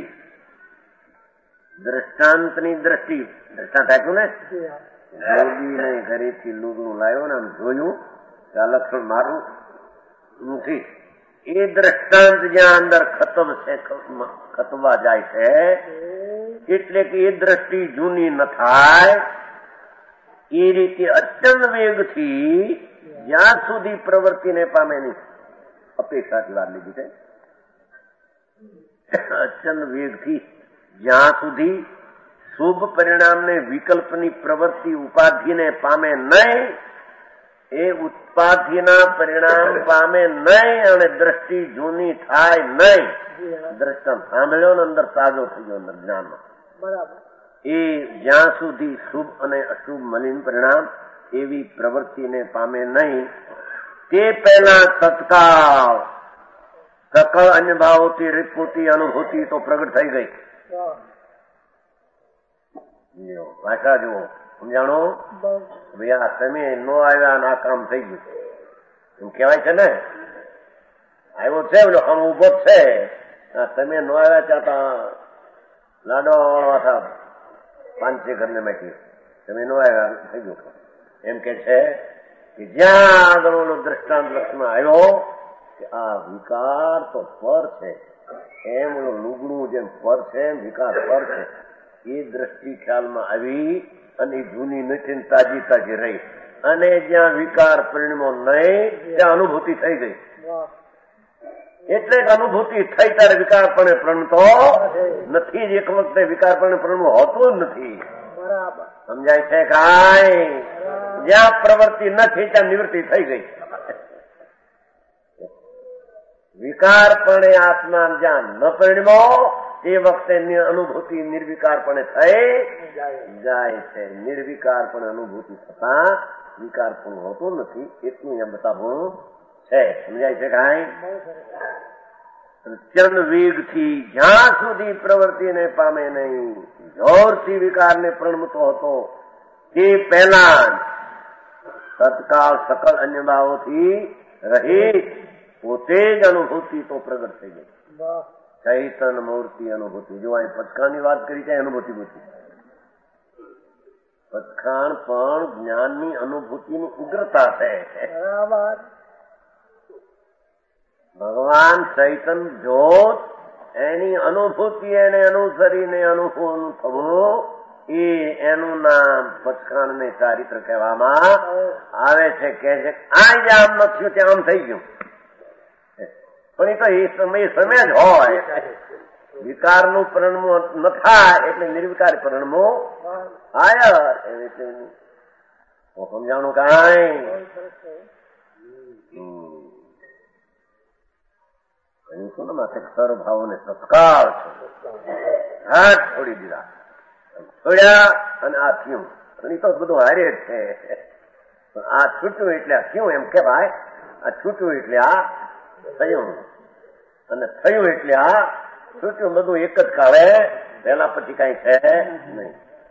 Speaker 3: દ્રષ્ટાંતની દ્રષ્ટિ દ્રષ્ટાંત આપ્યું ને, જોગીને ઘરેથી લુગડું લાવ્યો ને આમ જોયું કે આ લક્ષણ મારું નથી. એ દ્રષ્ટાંત જ્યાં અંદર ખતમ છે, ખતવા જાય છે, એટલે કે એ દ્રષ્ટિ જૂની ન થાય એ રીતે અત્યંત વેગથી જ્યાં સુધી પ્રવૃત્તિને પામે નહીં. અપેક્ષાથી વાત લીધી છે. અત્યંત વેગથી જ્યાં સુધી શુભ પરિણામને વિકલ્પની પ્રવૃત્તિ ઉપાધિને પામે નહીં, એ ઉપાધિના પરિણામ પામે નહીં અને દ્રષ્ટિ જૂની થાય નહીં. દ્રષ્ટાંત સાંભળ્યો ને અંદર તાજો થઈ ગયો અંદર જ્ઞાનમાં. એ જ્યાં સુધી શુભ અને અશુભ મલિન પરિણામ એવી પ્રવૃત્તિને પામે નહીં તે પહેલા તત્કાળ સકળ અન્ય ભાવોથી રીતપૂતી અનુભૂતિ તો પ્રગટ થઈ ગઈ. ભાષા જુઓ, સમજાણો? ભાઈ આ તમે નો આવ્યા આ કામ થઈ ગયું એમ કહેવાય છે ને. આવ્યો છે પેલો આમ ઉભો છે, તમે નો આવ્યા ચાતા લાડવા વાળવા હતા પાંચે ઘરને મેકી, તમે નો આવ્યા થઈ ગયું એમ કે છે. કે જ્યાં આગળ ઓલો દ્રષ્ટાંત લક્ષમાં આવ્યો કે આ વિકાર તો પર છે, એમ ઓલો લુગડું જેમ પર છે એમ વિકાર પર છે, એ દ્રષ્ટિ ખ્યાલમાં આવી અને જૂની નથી તાજી તાજી રહી. અને જ્યાં વિકાર પરિણમો નહીં ત્યાં અનુભૂતિ થઈ ગઈ. એટલે જ અનુભૂતિ થઈ ત્યારે વિકાર પણ પ્રણતો નથી જ. એક વખતે વિકાર પણ પ્રણવું હોતું જ નથી. સમજાય છે કાંઈ? જ્યાં પ્રવૃત્તિ નથી ત્યાં નિવૃત્તિ થઈ ગઈ. વિકારપણે આત્મા જ્યાં ન પરિણમો તે વખતે અનુભૂતિ નિર્વિકારપણે થઈ જાય છે. નિર્વિકારપણે અનુભૂતિ થતા વિકાર પણ હોતું નથી, એટલું એમ બતાવવું છે. સમજાય છે કાંઈ? પ્રચંડ વેગથી જ્યાં સુધી પ્રવૃત્તિને પામે નહીં, જોરથી વિકારને પ્રણમતો હતો તે પહેલા તત્કાળ સકલ અન્ય ભાવોથી રહિત પોતે જ અનુભૂતિ તો પ્રગટ થઈ ગઈ. ચૈતન મૂર્તિ અનુભૂતિ. જો અહીં પચખાણની વાત કરી છે, અનુભૂતિ બુદ્ધિ. પચખાણ પણ જ્ઞાનની અનુભૂતિની ઉગ્રતા છે. ભગવાન ચૈતન જોત એની અનુભૂતિ એને અનુસરીને અનુભવ થવું એ એનું નામ પચખાણ ને ચારિત્ર કહેવામાં આવે છે. કે છે આ જે આમ નથી ત્યાં આમ થઈ ગયું, પણ એ તો એ સમય સમય જ હોય. વિકારનું પરિણમો ન થાય એટલે નિર્વિકાર પરિણમો આયા એવી સમજાણું કાંઈ કહ્યું છું ને માથે સર્વભાવોને સત્કાર છે. હાથ છોડી દીધા, છોડ્યા અને આ થયું. એ તો બધું હારે જ છે. આ છૂટ્યું એટલે આ થયું એમ કહેવાય. આ છૂટ્યું એટલે આ થયું, અને થયું એટલે આ છૂટ્યું. બધું એક જ કાળે, પહેલા પછી કઈ છે નહીં.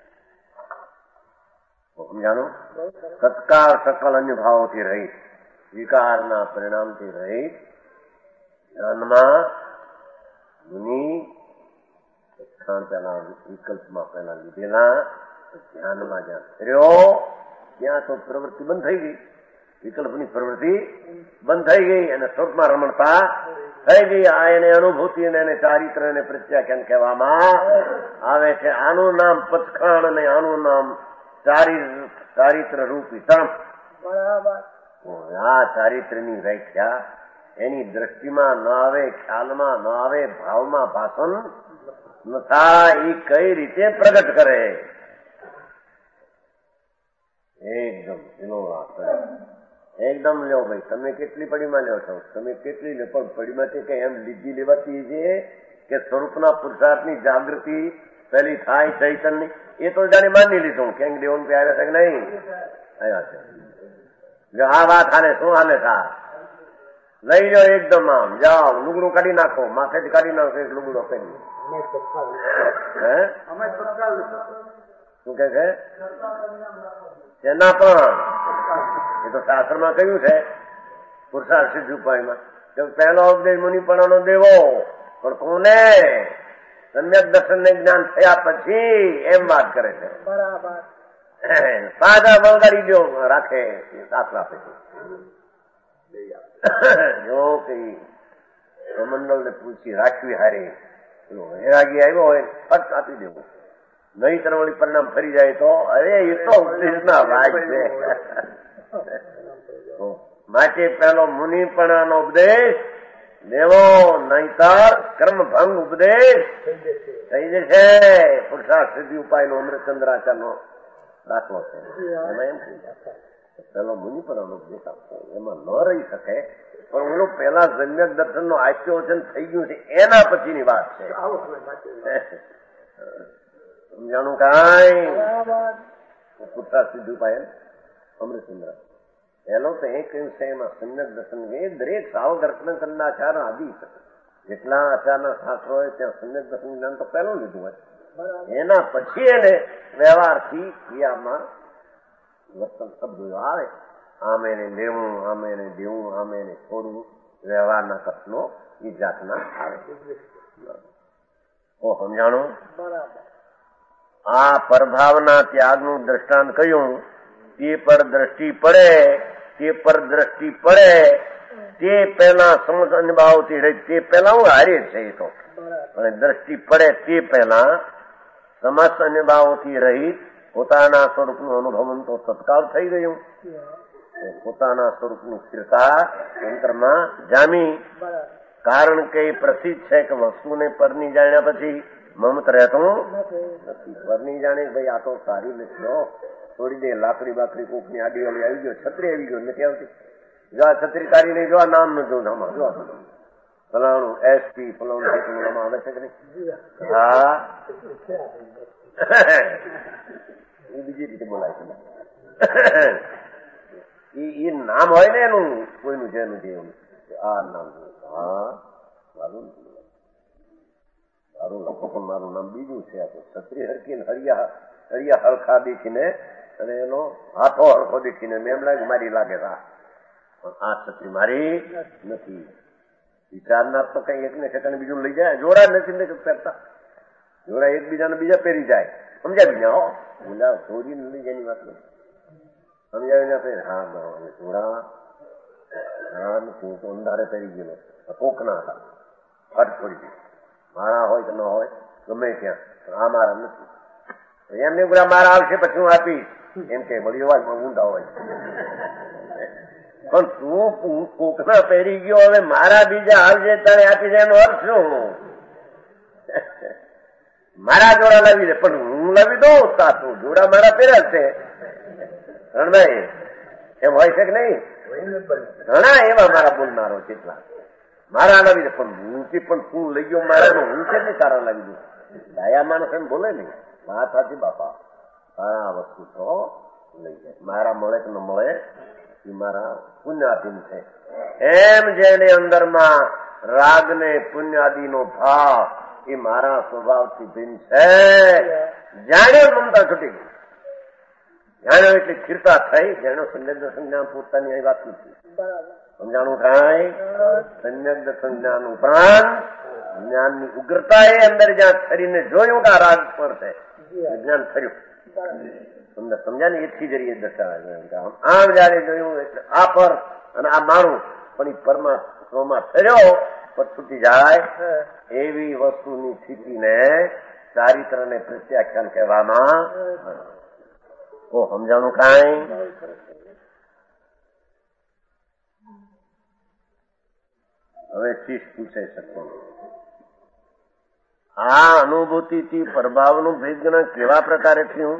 Speaker 3: સમજાણું? તત્કાળ સકલ અન્ય ભાવોથી રહિત, વિકારના પરિણામથી રહિત ધ્યાનમાં મુનિ પચખાણ પેલા વિકલ્પમાં પેલા લીધેલા ધ્યાનમાં જ્યાં ફર્યો ત્યાં તો પ્રવૃત્તિ બંધ થઈ ગઈ. વિકલ્પની પ્રવૃત્તિ બંધ થઈ ગઈ અને સ્વરૂપમાં રમણતા થઈ ગઈ. આ એને અનુભૂતિ અને એને ચારિત્ર અને પ્રત્યાખ્યાન કહેવામાં આવે છે. આનું નામ પચખાણ અને આનું નામ ચારિત્ર રૂપી તમ. આ ચારિત્રની વ્યાખ્યા એની દ્રષ્ટિમાં ન આવે, ખ્યાલમાં ન આવે, ભાવમાં ભાષણ ન થાય, એ કઈ રીતે પ્રગટ કરે? એકદમ પેલો એકદમ લ્યો ભાઈ, તમે કેટલી પડીમાં લ્યો છો? તમે કેટલી લો? પણ પડીમાંથી કઈ એમ લીધી લેવાતી છે કે સ્વરૂપના પુરુષાર્થની જાગૃતિ પેલી થાય ચૈતનની, એ તો જાણે માની લીધું. કેમ દેવન આવ્યા છે કે નહીં આવ્યા છે? જો આ વાત હાલે શું હાલે થા લઈ લો એકદમ આમ જાઓ, લુગડું કાઢી નાખો, માથેથી કાઢી નાખો એક લુગડો કરી. શું કે છે? તેના પણ એ તો શાસ્ત્રમાં કહ્યું છે પુરુષાર્થ સિદ્ધ ઉપાયમાં કે પહેલો ઉપદેશ મુનિપણાનો દેવો, પણ કોને? સમ્યક દર્શન ને જ્ઞાન થયા પછી એમ વાત કરે છે. બરાબર. સાદા વળગાડી દો રાખે દાખલા પછી. જો કઈ મંડળ ને પૂછી રાખવી હારે વૈરાગી આવ્યો હોય ફટ આપી દેવું, નહીં તરવળી પરિણામ ફરી જાય તો અરે એ તો ઉપદેશના ભાગ છે. માટે પેલો મુનિપણાનો ઉપદેશ દેવો, નહીતર કર્મ ભંગ ઉપદેશ થઈ જશે. પુરુષાર્થ સિદ્ધિ ઉપાય નો અમૃતચંદ્રાચાર્ય નો દાખલો છે. એમાં એમ થઈ જશે પેલો મુનિપણાનો ઉપદેશ આપવો એમાં ન રહી શકે, પણ ઓલું પેલા સમ્યક દર્શન નો આત્યોચન થઈ ગયું છે એના પછીની વાત છે. સમજાણું કાંઈ? પુરુષાર્થ સિદ્ધિ ઉપાય અમૃતચંદ્ર એનો તો એ કહ્યું છે એમાં સમ્યક દર્શન એ દરેક સાવ દર્શન કરનાર આચાર આદિ જેટલા આચારના શાસ્ત્રો હોય ત્યાં સમ્યક દર્શન જ્ઞાન તો પહેલું લીધું હોય, એના પછી એને વ્યવહારથી ક્રિયામાં વર્તન શબ્દો આવે. આમ એને લેવું, આમ એને દેવું, આમ એને છોડવું, વ્યવહારના કથનો એ જાતના આવે. ઓ સમજાણું? આ પરભાવના ત્યાગનું દ્રષ્ટાંત કહ્યું. તે પર દ્રષ્ટિ પડે, તે પર દ્રષ્ટિ પડે તે પહેલા સમજ અનુભાવથી રહી, તે પહેલા હું હારે છે એ તો, અને દ્રષ્ટિ પડે તે પહેલા સમસ્ત અનુભાવોથી રહિત પોતાના સ્વરૂપનું અનુભવન તો તત્કાળ થઈ ગયું. પોતાના સ્વરૂપની સ્થિરતા અંતરમાં જામી. કારણ કે એ પ્રસિદ્ધ છે કે વસ્તુને પરની જાણ્યા પછી મમત રહેતું નથી. પરની જાણે ભાઈ આ તો સારી નથી, થોડી દે લાકડી બાકડી કોકની આડી વાળી આવી ગયો, છત્રી આવી ગયો નથી આવતી, જો આ છત્રી તારી નહીં, જો આ નામ નું જો આમાં જો ફલાણું એસપી ફલાણું જેટલું આવે છે કે નહીં? હા, એ બીજી રીતે બોલાય છે. એ નામ હોય ને એનું, કોઈનું જેનું જે આ નામ, હા મારું મારું લખો પણ મારું નામ બીજું છે. આ તો છત્રી હરકી હરિયા હરિયા હરખા દેખીને અને એનો હાથો હરખો દેખીને એમ લાગે મારી લાગે રા, પણ આ છત્રી મારી નથી. વિચારનાર તો કઈ એકને સેકન્ડ બીજું લઈ જાય, જોડા નથી ને કરતા, જોડા એકબીજાને બીજા પહેરી જાય. સમજાય બીજા હો બોલા ચોરી લઈ જાય ની વાત નથી. સમજાવી ના પહેરે હા જોડા હા તું તો અંધારે પહેરી ગયેલો, કોક ના હતા હટ છોડી દે, મારા હોય કે ન હોય ગમે ત્યાં, આ મારા નથી. એમને બોલા મારા આવશે પછી હું આપીશ એમ કે બધી અવાજમાં ઊંધા હોય. પણ તું કોકના પહેરી ગયો, હવે મારા બીજા આવજે તારે આપી જાય એનો અર્થ શું? મારા જોડા લાવી દે પણ હું લાવી દઉં તું જોડા મારા પહેર્યા છે. રણભાઈ એમ હોય છે કે નહીં? ઘણા એવા મારા બોલનારો કેટલા મારા લાવી દે પણ હું પણ તું લઈ ગયો મારા, હું છે ને તારા લાવી દઉં. દયા માણસ એમ બોલે નહીં, વાત સાચી બાપા. આ વસ્તુ તો લઈ જાય, મારા મળે કે ન મળે એ મારા પુણ્યાધીન છે. એમ જેને અંદરમાં રાગ ને પુણ્યાદિનો ભાવ એ મારા સ્વભાવથી ભિન્ન છે. જાણ્યો મમતા છૂટી ગઈ, જાણ્યો એટલે સ્થિરતા થઈ. જેનો સંજ્ઞ સંજ્ઞાન પોતાની અહીં વાત નથી. સમજાણું થાય? સંજ્ઞ સંજ્ઞાન ઉપરાંત જ્ઞાનની ઉગ્રતા એ અંદર જ્યાં ફરીને જોયું કે આ રાગ પર છે, જ્ઞાન ફર્યું. તમને સમજા ને એથી જરીએ દર્શાવે. આમ જયારે જોયું એટલે આ પર અને આ મારું પણ એ પરમાત્મામાં ફર્યો પર છૂટી જાય એવી વસ્તુની સ્થિતિને ચારિત્ર ને પ્રત્યાખ્યાન કહેવામાં. ઓ સમજાણું કાંઈ? હવે શીશ પૂછે શકો આ અનુભૂતિથી પ્રભાવનું ભેદજ્ઞાન કેવા પ્રકારે થયું?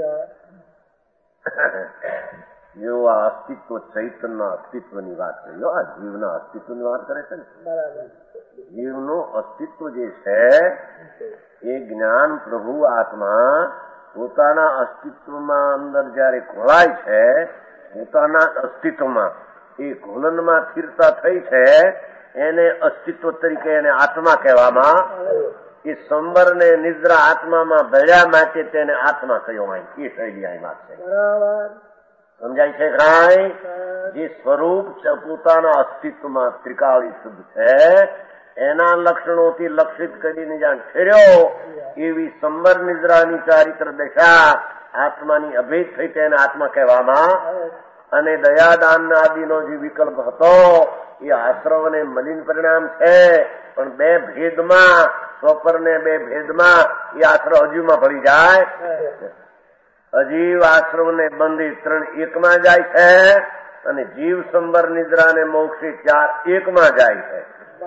Speaker 3: જો આ અસ્તિત્વ ચૈતનના અસ્તિત્વની વાત કરી, આ જીવના અસ્તિત્વની વાત કરે છે ને. જીવનું અસ્તિત્વ જે છે એ જ્ઞાન પ્રભુ આત્મા પોતાના અસ્તિત્વમાં અંદર જયારે ખોળાય છે, પોતાના અસ્તિત્વમાં એ ઘોલનમાં સ્થિરતા થઈ છે, એને અસ્તિત્વ તરીકે એને આત્મા કહેવામાં. એ સંબર ને નિદ્રા આત્મામાં ભળ્યા માટે તેને આત્મા કયો હોય એ શૈલી અહીં વાત છે. સમજાય છે કાંઈ? જે સ્વરૂપ પોતાના અસ્તિત્વમાં ત્રિકાળી શુદ્ધ છે એના લક્ષણોથી લક્ષિત કરીને જ્યાં ઠેર્યો એવી સંબર નિદ્રાની ચારિત્ર દશા આત્માની અભેદ થઈ તેને આત્મા કહેવામાં. અને દયાદાન આદિનો જે વિકલ્પ હતો એ આશ્રવ ને મલિન પરિણામ છે, પણ બે ભેદમાં સ્વપર ને બે ભેદમાં એ આશ્રવ અજીવમાં ભળી જાય. અજીવ આશ્રવ ને બંધી ત્રણ એકમાં જાય છે અને જીવ સંબર નિદ્રા ને મોક્ષી ચાર એકમાં જાય છે.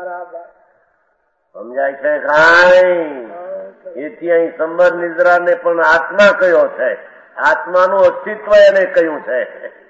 Speaker 3: સમજાય છે કાંઈ? એથી અહીં સંબર નિદ્રા ને પણ આત્મા કયો છે, આત્માનું અસ્તિત્વ એને કયું છે.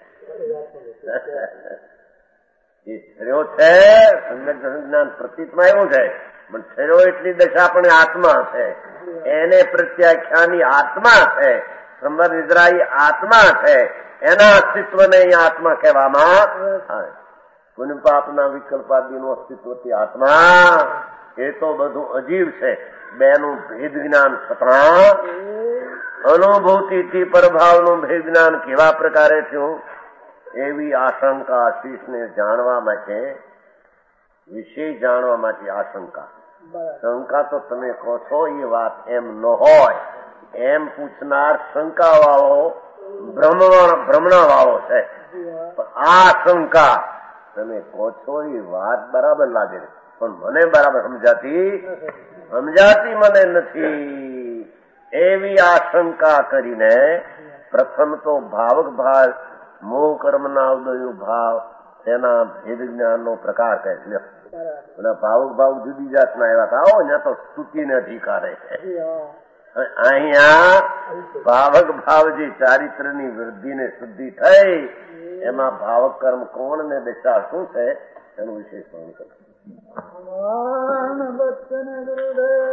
Speaker 3: એ ઠર્યો છે સંજ્ઞાન પ્રતીતમાં એવું છે, પણ ઠર્યો એટલી દશા પણ આત્મા છે, એને પ્રત્યાખ્યાની આત્મા છે. સંબર નિદ્રા એ આત્મા છે, એના અસ્તિત્વને અહીંયા આત્મા કહેવામાં આવે. પુણ્ય પાપના વિકલ્પાદીનું અસ્તિત્વથી આત્મા એ તો બધું અજીવ છે. બેનું ભેદ જ્ઞાન છતાં અનુભૂતિથી પ્રભાવનું ભેદ જ્ઞાન કેવા પ્રકારે થયું એવી આશંકા શીશને જાણવા માટે, વિશે જાણવા માટે આશંકા. શંકા તો તમે કહો છો એ વાત એમ ન હોય, એમ પૂછનાર શંકા વાળો ભ્રમણા વાળો છે. આ શંકા તમે કહો છો એ વાત બરાબર લાગે છે, પણ મને બરાબર સમજાતી સમજાતી મને નથી. એવી આશંકા કરીને પ્રથમ તો ભાવક ભાવ મોહ કર્મના ઉદય ભાવ તેના ભેદ જ્ઞાનનો પ્રકાર કહે છે. બધા ભાવુક ભાવ જુદી જાતના એવા આવો ત્યાં તો સ્તુતિને અધિકારે છે. અહીંયા ભાવક ભાવ જે ચારિત્રની વૃદ્ધિને શુદ્ધિ થઈ એમાં ભાવક કર્મ કોણ ને દશા શું છે એનું વિશેષ વર્ણન કરે.
Speaker 4: બચ્ચન ગુરુદેવ